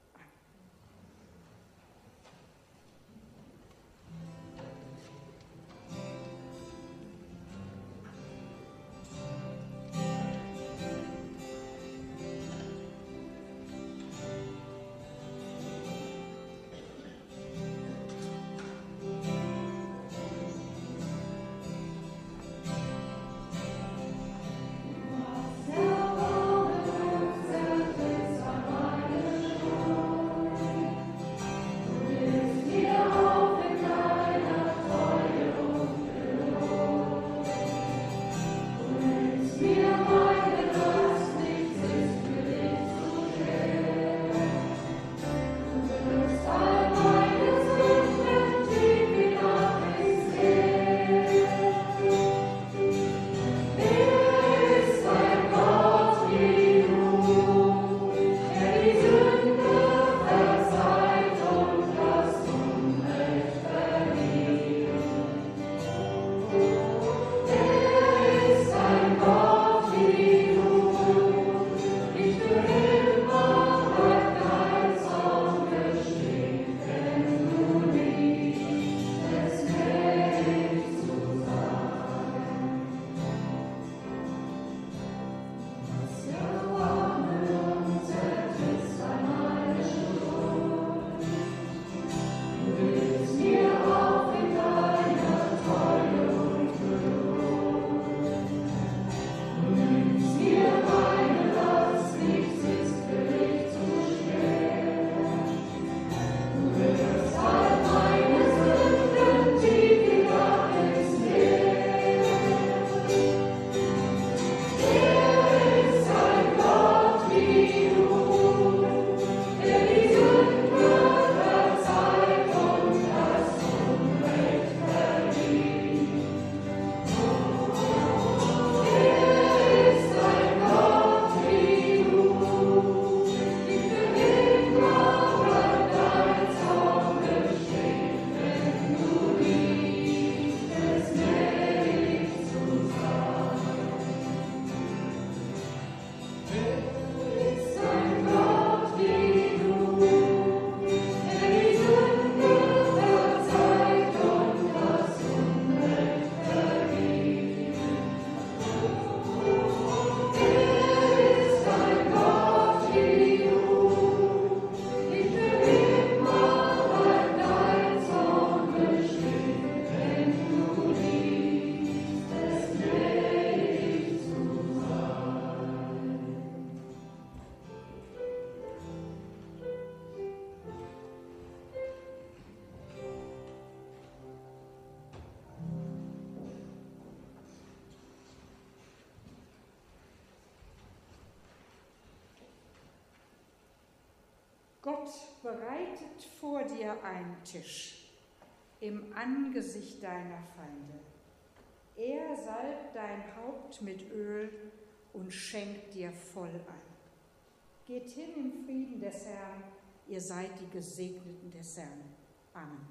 Gott bereitet vor dir einen Tisch im Angesicht deiner Feinde. Er salbt dein Haupt mit Öl und schenkt dir voll ein. Geht hin im Frieden des Herrn, ihr seid die Gesegneten des Herrn. Amen.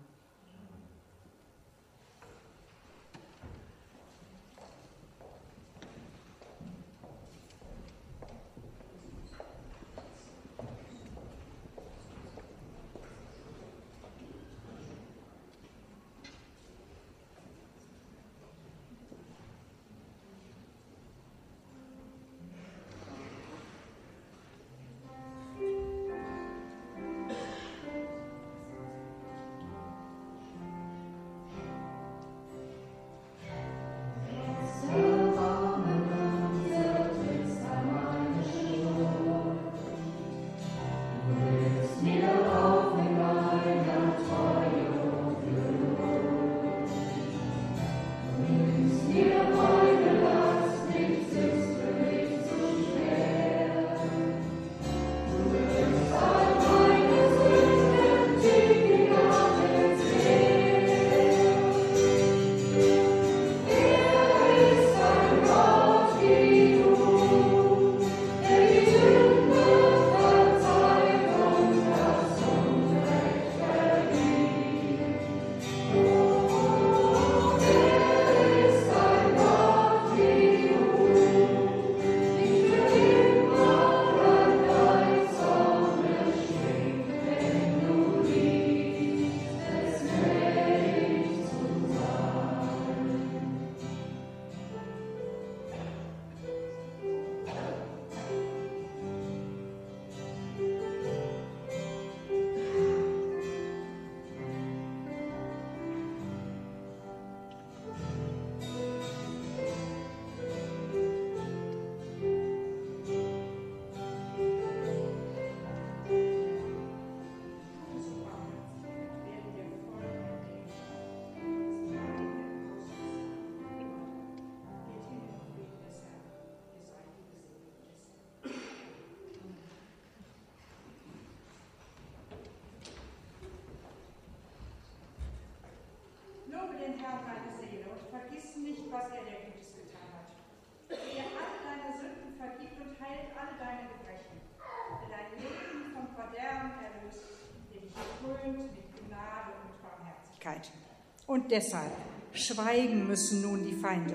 deshalb schweigen müssen nun die Feinde.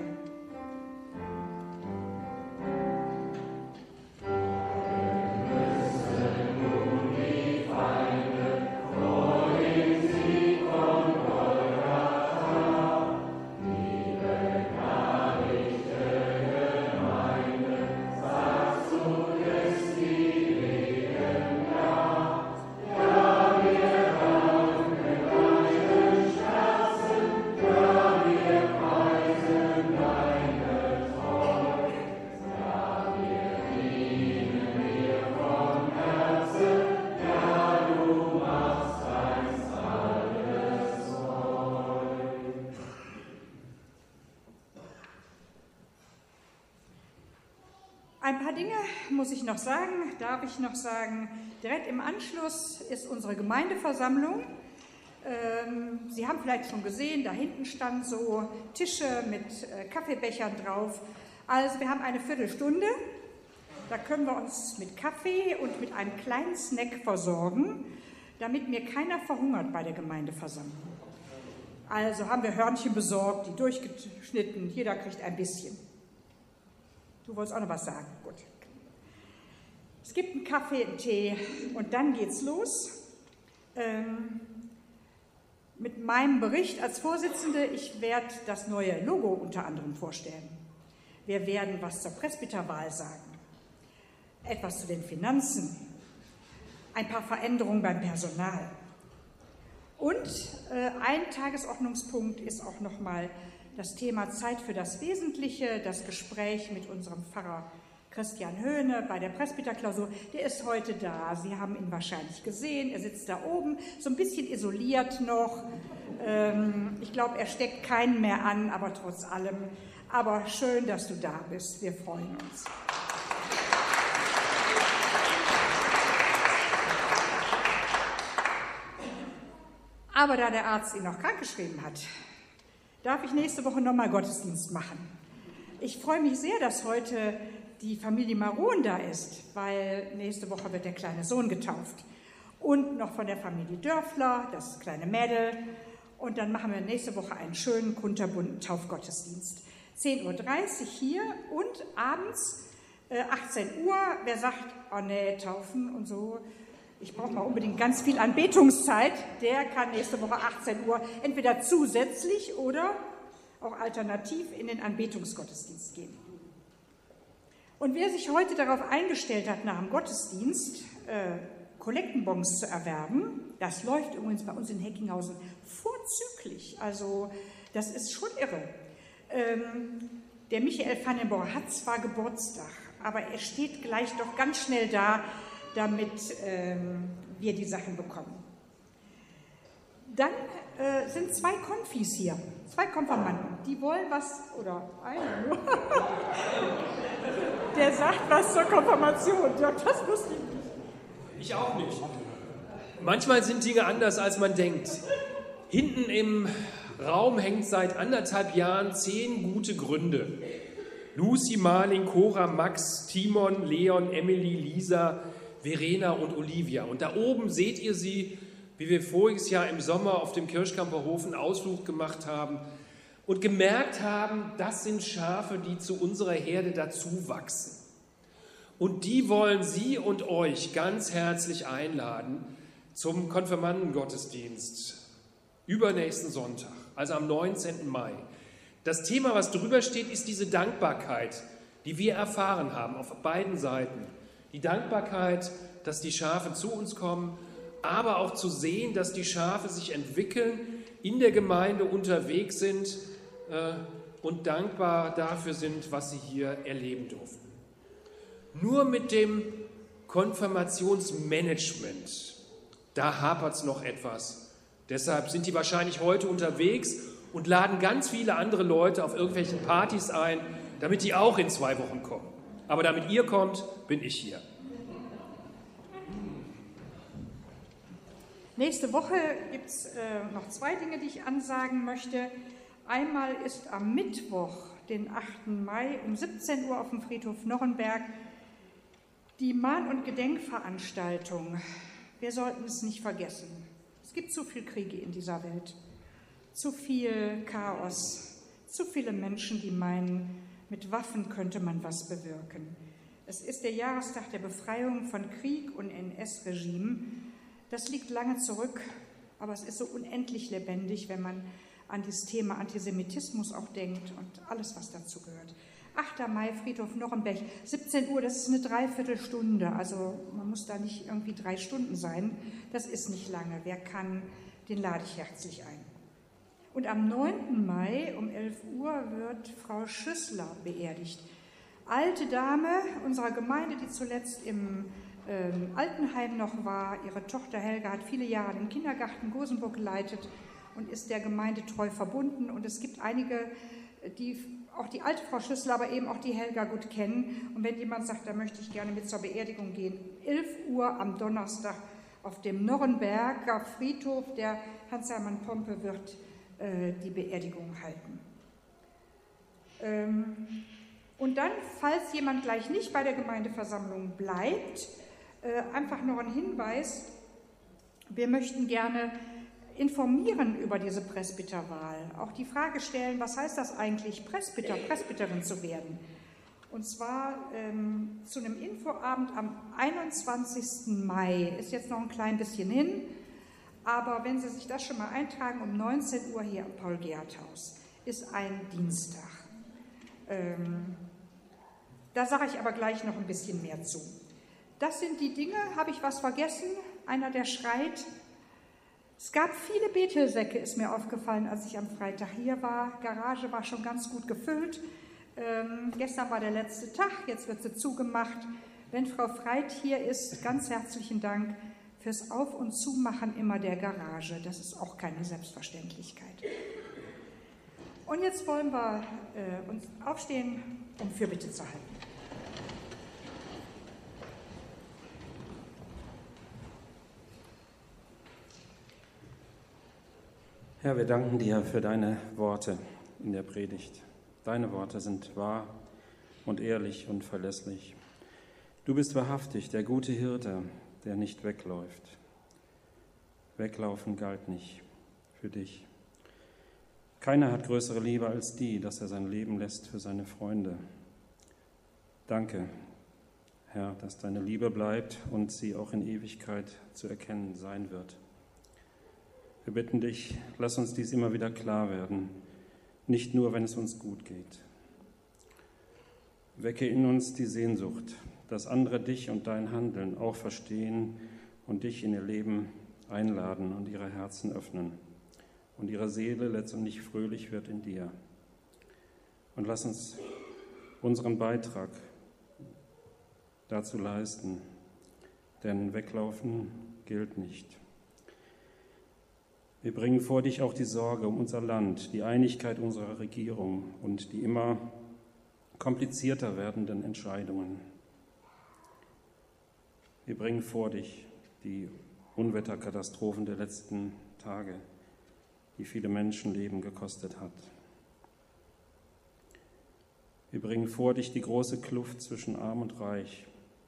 Ein paar Dinge muss ich noch sagen, darf ich noch sagen. Direkt im Anschluss ist unsere Gemeindeversammlung. Ähm, Sie haben vielleicht schon gesehen, da hinten standen so Tische mit äh, Kaffeebechern drauf. Also wir haben eine Viertelstunde. Da können wir uns mit Kaffee und mit einem kleinen Snack versorgen, damit mir keiner verhungert bei der Gemeindeversammlung. Also haben wir Hörnchen besorgt, die durchgeschnitten. Jeder kriegt ein bisschen. Du wolltest auch noch was sagen? Gut. Es gibt einen Kaffee, einen Tee und dann geht's los. Ähm, mit meinem Bericht als Vorsitzende, ich werde das neue Logo unter anderem vorstellen. Wir werden was zur Presbyterwahl sagen, etwas zu den Finanzen, ein paar Veränderungen beim Personal. Und äh, ein Tagesordnungspunkt ist auch nochmal das Thema Zeit für das Wesentliche, das Gespräch mit unserem Pfarrer Christian Höhne bei der Presbyterklausur. Der ist heute da. Sie haben ihn wahrscheinlich gesehen. Er sitzt da oben, so ein bisschen isoliert noch. Ähm, ich glaube, er steckt keinen mehr an, aber trotz allem. Aber schön, dass du da bist. Wir freuen uns. Aber da der Arzt ihn noch krankgeschrieben hat, darf ich nächste Woche nochmal Gottesdienst machen. Ich freue mich sehr, dass heute die Familie Maron da ist, weil nächste Woche wird der kleine Sohn getauft. Und noch von der Familie Dörfler, das kleine Mädel. Und dann machen wir nächste Woche einen schönen, kunterbunten Taufgottesdienst. zehn Uhr dreißig hier und abends äh, achtzehn Uhr. Wer sagt, oh nee, taufen und so, ich brauche mal unbedingt ganz viel Anbetungszeit, der kann nächste Woche achtzehn Uhr entweder zusätzlich oder auch alternativ in den Anbetungsgottesdienst gehen. Und wer sich heute darauf eingestellt hat, nach dem Gottesdienst äh, Kollektenbons zu erwerben, das läuft übrigens bei uns in Heckinghausen vorzüglich. Also das ist schon irre. Ähm, der Michael Vandenborg hat zwar Geburtstag, aber er steht gleich doch ganz schnell da, damit ähm, wir die Sachen bekommen. Dann äh, sind zwei Konfis hier, zwei Konfirmanden, die wollen was, oder einer nur, der sagt was zur Konfirmation. Ja, das wusste ich nicht. Ich auch nicht. Manchmal sind Dinge anders, als man denkt. Hinten im Raum hängt seit anderthalb Jahren zehn gute Gründe. Lucy, Marling, Cora, Max, Timon, Leon, Emily, Lisa, Verena und Olivia. Und da oben seht ihr sie, wie wir voriges Jahr im Sommer auf dem Kirchkamper Hof einen Ausflug gemacht haben und gemerkt haben, das sind Schafe, die zu unserer Herde dazu wachsen. Und die wollen Sie und euch ganz herzlich einladen zum Konfirmandengottesdienst übernächsten Sonntag, also am neunzehnten Mai. Das Thema, was drüber steht, ist diese Dankbarkeit, die wir erfahren haben auf beiden Seiten. Die Dankbarkeit, dass die Schafe zu uns kommen, aber auch zu sehen, dass die Schafe sich entwickeln, in der Gemeinde unterwegs sind äh, und dankbar dafür sind, was sie hier erleben durften. Nur mit dem Konfirmationsmanagement, da hapert es noch etwas. Deshalb sind die wahrscheinlich heute unterwegs und laden ganz viele andere Leute auf irgendwelchen Partys ein, damit die auch in zwei Wochen kommen. Aber damit ihr kommt, bin ich hier. Nächste Woche gibt es äh, noch zwei Dinge, die ich ansagen möchte. Einmal ist am Mittwoch, den achten Mai, um siebzehn Uhr auf dem Friedhof Nochenberg die Mahn- und Gedenkveranstaltung. Wir sollten es nicht vergessen. Es gibt zu viele Kriege in dieser Welt. zu viel Chaos, zu viele Menschen, die meinen, mit Waffen könnte man was bewirken. Es ist der Jahrestag der Befreiung von Krieg und N S-Regime. Das liegt lange zurück, aber es ist so unendlich lebendig, wenn man an das Thema Antisemitismus auch denkt und alles, was dazu gehört. achter Mai, Friedhof Nochenberg, siebzehn Uhr, das ist eine Dreiviertelstunde. Also man muss da nicht irgendwie drei Stunden sein. Das ist nicht lange. Wer kann, den lade ich herzlich ein. Und am neunten Mai um elf Uhr wird Frau Schüssler beerdigt. Alte Dame unserer Gemeinde, die zuletzt im ähm, Altenheim noch war. Ihre Tochter Helga hat viele Jahre den Kindergarten Gosenburg geleitet und ist der Gemeinde treu verbunden. Und es gibt einige, die auch die alte Frau Schüssler, aber eben auch die Helga gut kennen. Und wenn jemand sagt, da möchte ich gerne mit zur Beerdigung gehen, elf Uhr am Donnerstag auf dem Norrenberger Friedhof, der Hans-Hermann Pompe wird äh, die Beerdigung halten. Ähm, und dann, falls jemand gleich nicht bei der Gemeindeversammlung bleibt, äh, einfach noch ein Hinweis, wir möchten gerne informieren über diese Presbyterwahl, auch die Frage stellen, was heißt das eigentlich, Presbyter, Presbyterin zu werden? Und zwar ähm, zu einem Infoabend am einundzwanzigsten Mai, ist jetzt noch ein klein bisschen hin, aber wenn Sie sich das schon mal eintragen, um neunzehn Uhr hier am Paul-Gerhardt-Haus, ist ein Dienstag. Ähm, da sage ich aber gleich noch ein bisschen mehr zu. Das sind die Dinge, habe ich was vergessen? Einer, der schreit. Es gab viele Bethelsäcke, ist mir aufgefallen, als ich am Freitag hier war. Garage war schon ganz gut gefüllt. Ähm, gestern war der letzte Tag, jetzt wird sie zugemacht. Wenn Frau Freit hier ist, ganz herzlichen Dank fürs Auf- und Zumachen immer der Garage. Das ist auch keine Selbstverständlichkeit. Und jetzt wollen wir äh, uns aufstehen, um Fürbitte zu halten. Herr, wir danken dir für deine Worte in der Predigt. Deine Worte sind wahr und ehrlich und verlässlich. Du bist wahrhaftig der gute Hirte, der nicht wegläuft. Weglaufen galt nicht für dich. Keiner hat größere Liebe als die, dass er sein Leben lässt für seine Freunde. Danke, Herr, dass deine Liebe bleibt und sie auch in Ewigkeit zu erkennen sein wird. Wir bitten dich, lass uns dies immer wieder klar werden, nicht nur, wenn es uns gut geht. Wecke in uns die Sehnsucht, dass andere dich und dein Handeln auch verstehen und dich in ihr Leben einladen und ihre Herzen öffnen und ihre Seele letztendlich fröhlich wird in dir. Und lass uns unseren Beitrag dazu leisten, denn weglaufen gilt nicht. Wir bringen vor dich auch die Sorge um unser Land, die Einigkeit unserer Regierung und die immer komplizierter werdenden Entscheidungen. Wir bringen vor dich die Unwetterkatastrophen der letzten Tage, die viele Menschenleben gekostet hat. Wir bringen vor dich die große Kluft zwischen Arm und Reich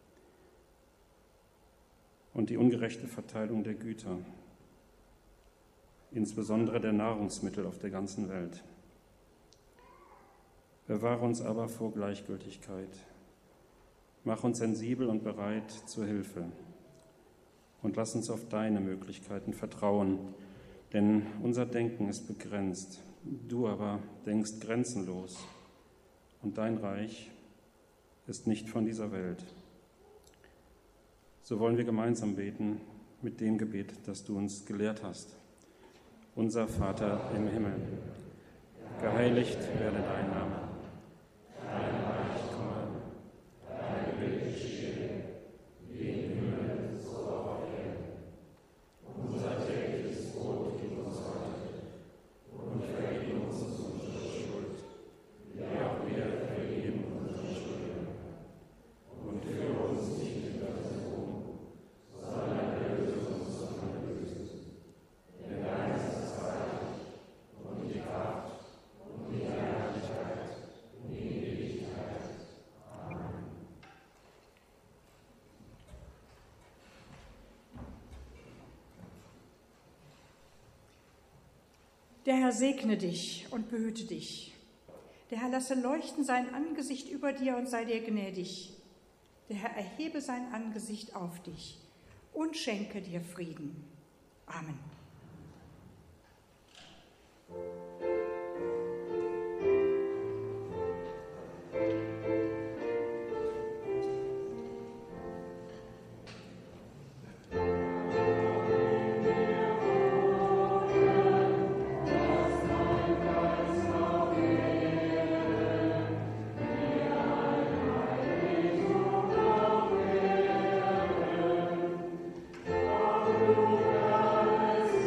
und die ungerechte Verteilung der Güter, insbesondere der Nahrungsmittel auf der ganzen Welt. Bewahre uns aber vor Gleichgültigkeit. Mach uns sensibel und bereit zur Hilfe. Und lass uns auf deine Möglichkeiten vertrauen, denn unser Denken ist begrenzt. Du aber denkst grenzenlos und dein Reich ist nicht von dieser Welt. So wollen wir gemeinsam beten mit dem Gebet, das du uns gelehrt hast. Unser Vater im Himmel, geheiligt werde dein Name. Dein Reich komme, dein Wille geschehe, wie im Himmel, so auch auf Erden. Unser tägliches Brot gib uns heute und vergib uns unsere Schuld, wie auch wir vergeben unseren Schuldigern. Und führe uns nicht in Versuchung, sondern erlöse uns von dem Bösen. Denn dein ist das Reich und die Kraft und die Herrlichkeit Der Herr segne dich und behüte dich. Der Herr lasse leuchten sein Angesicht über dir und sei dir gnädig. Der Herr erhebe sein Angesicht auf dich und schenke dir Frieden. Amen. Alleluia,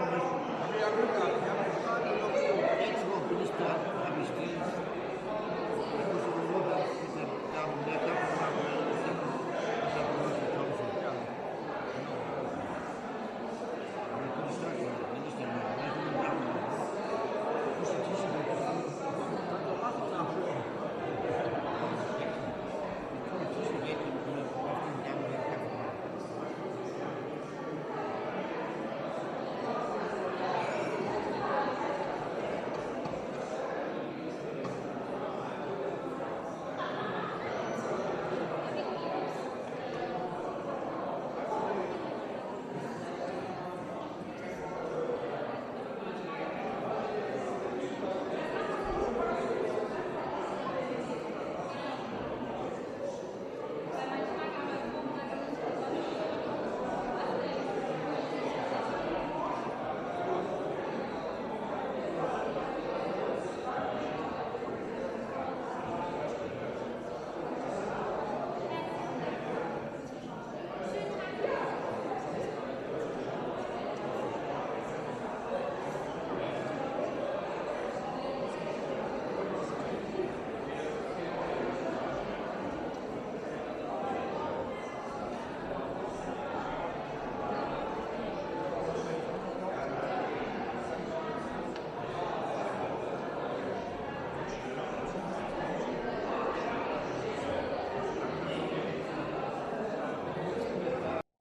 Jetzt bin ich da, habe ich Dienst.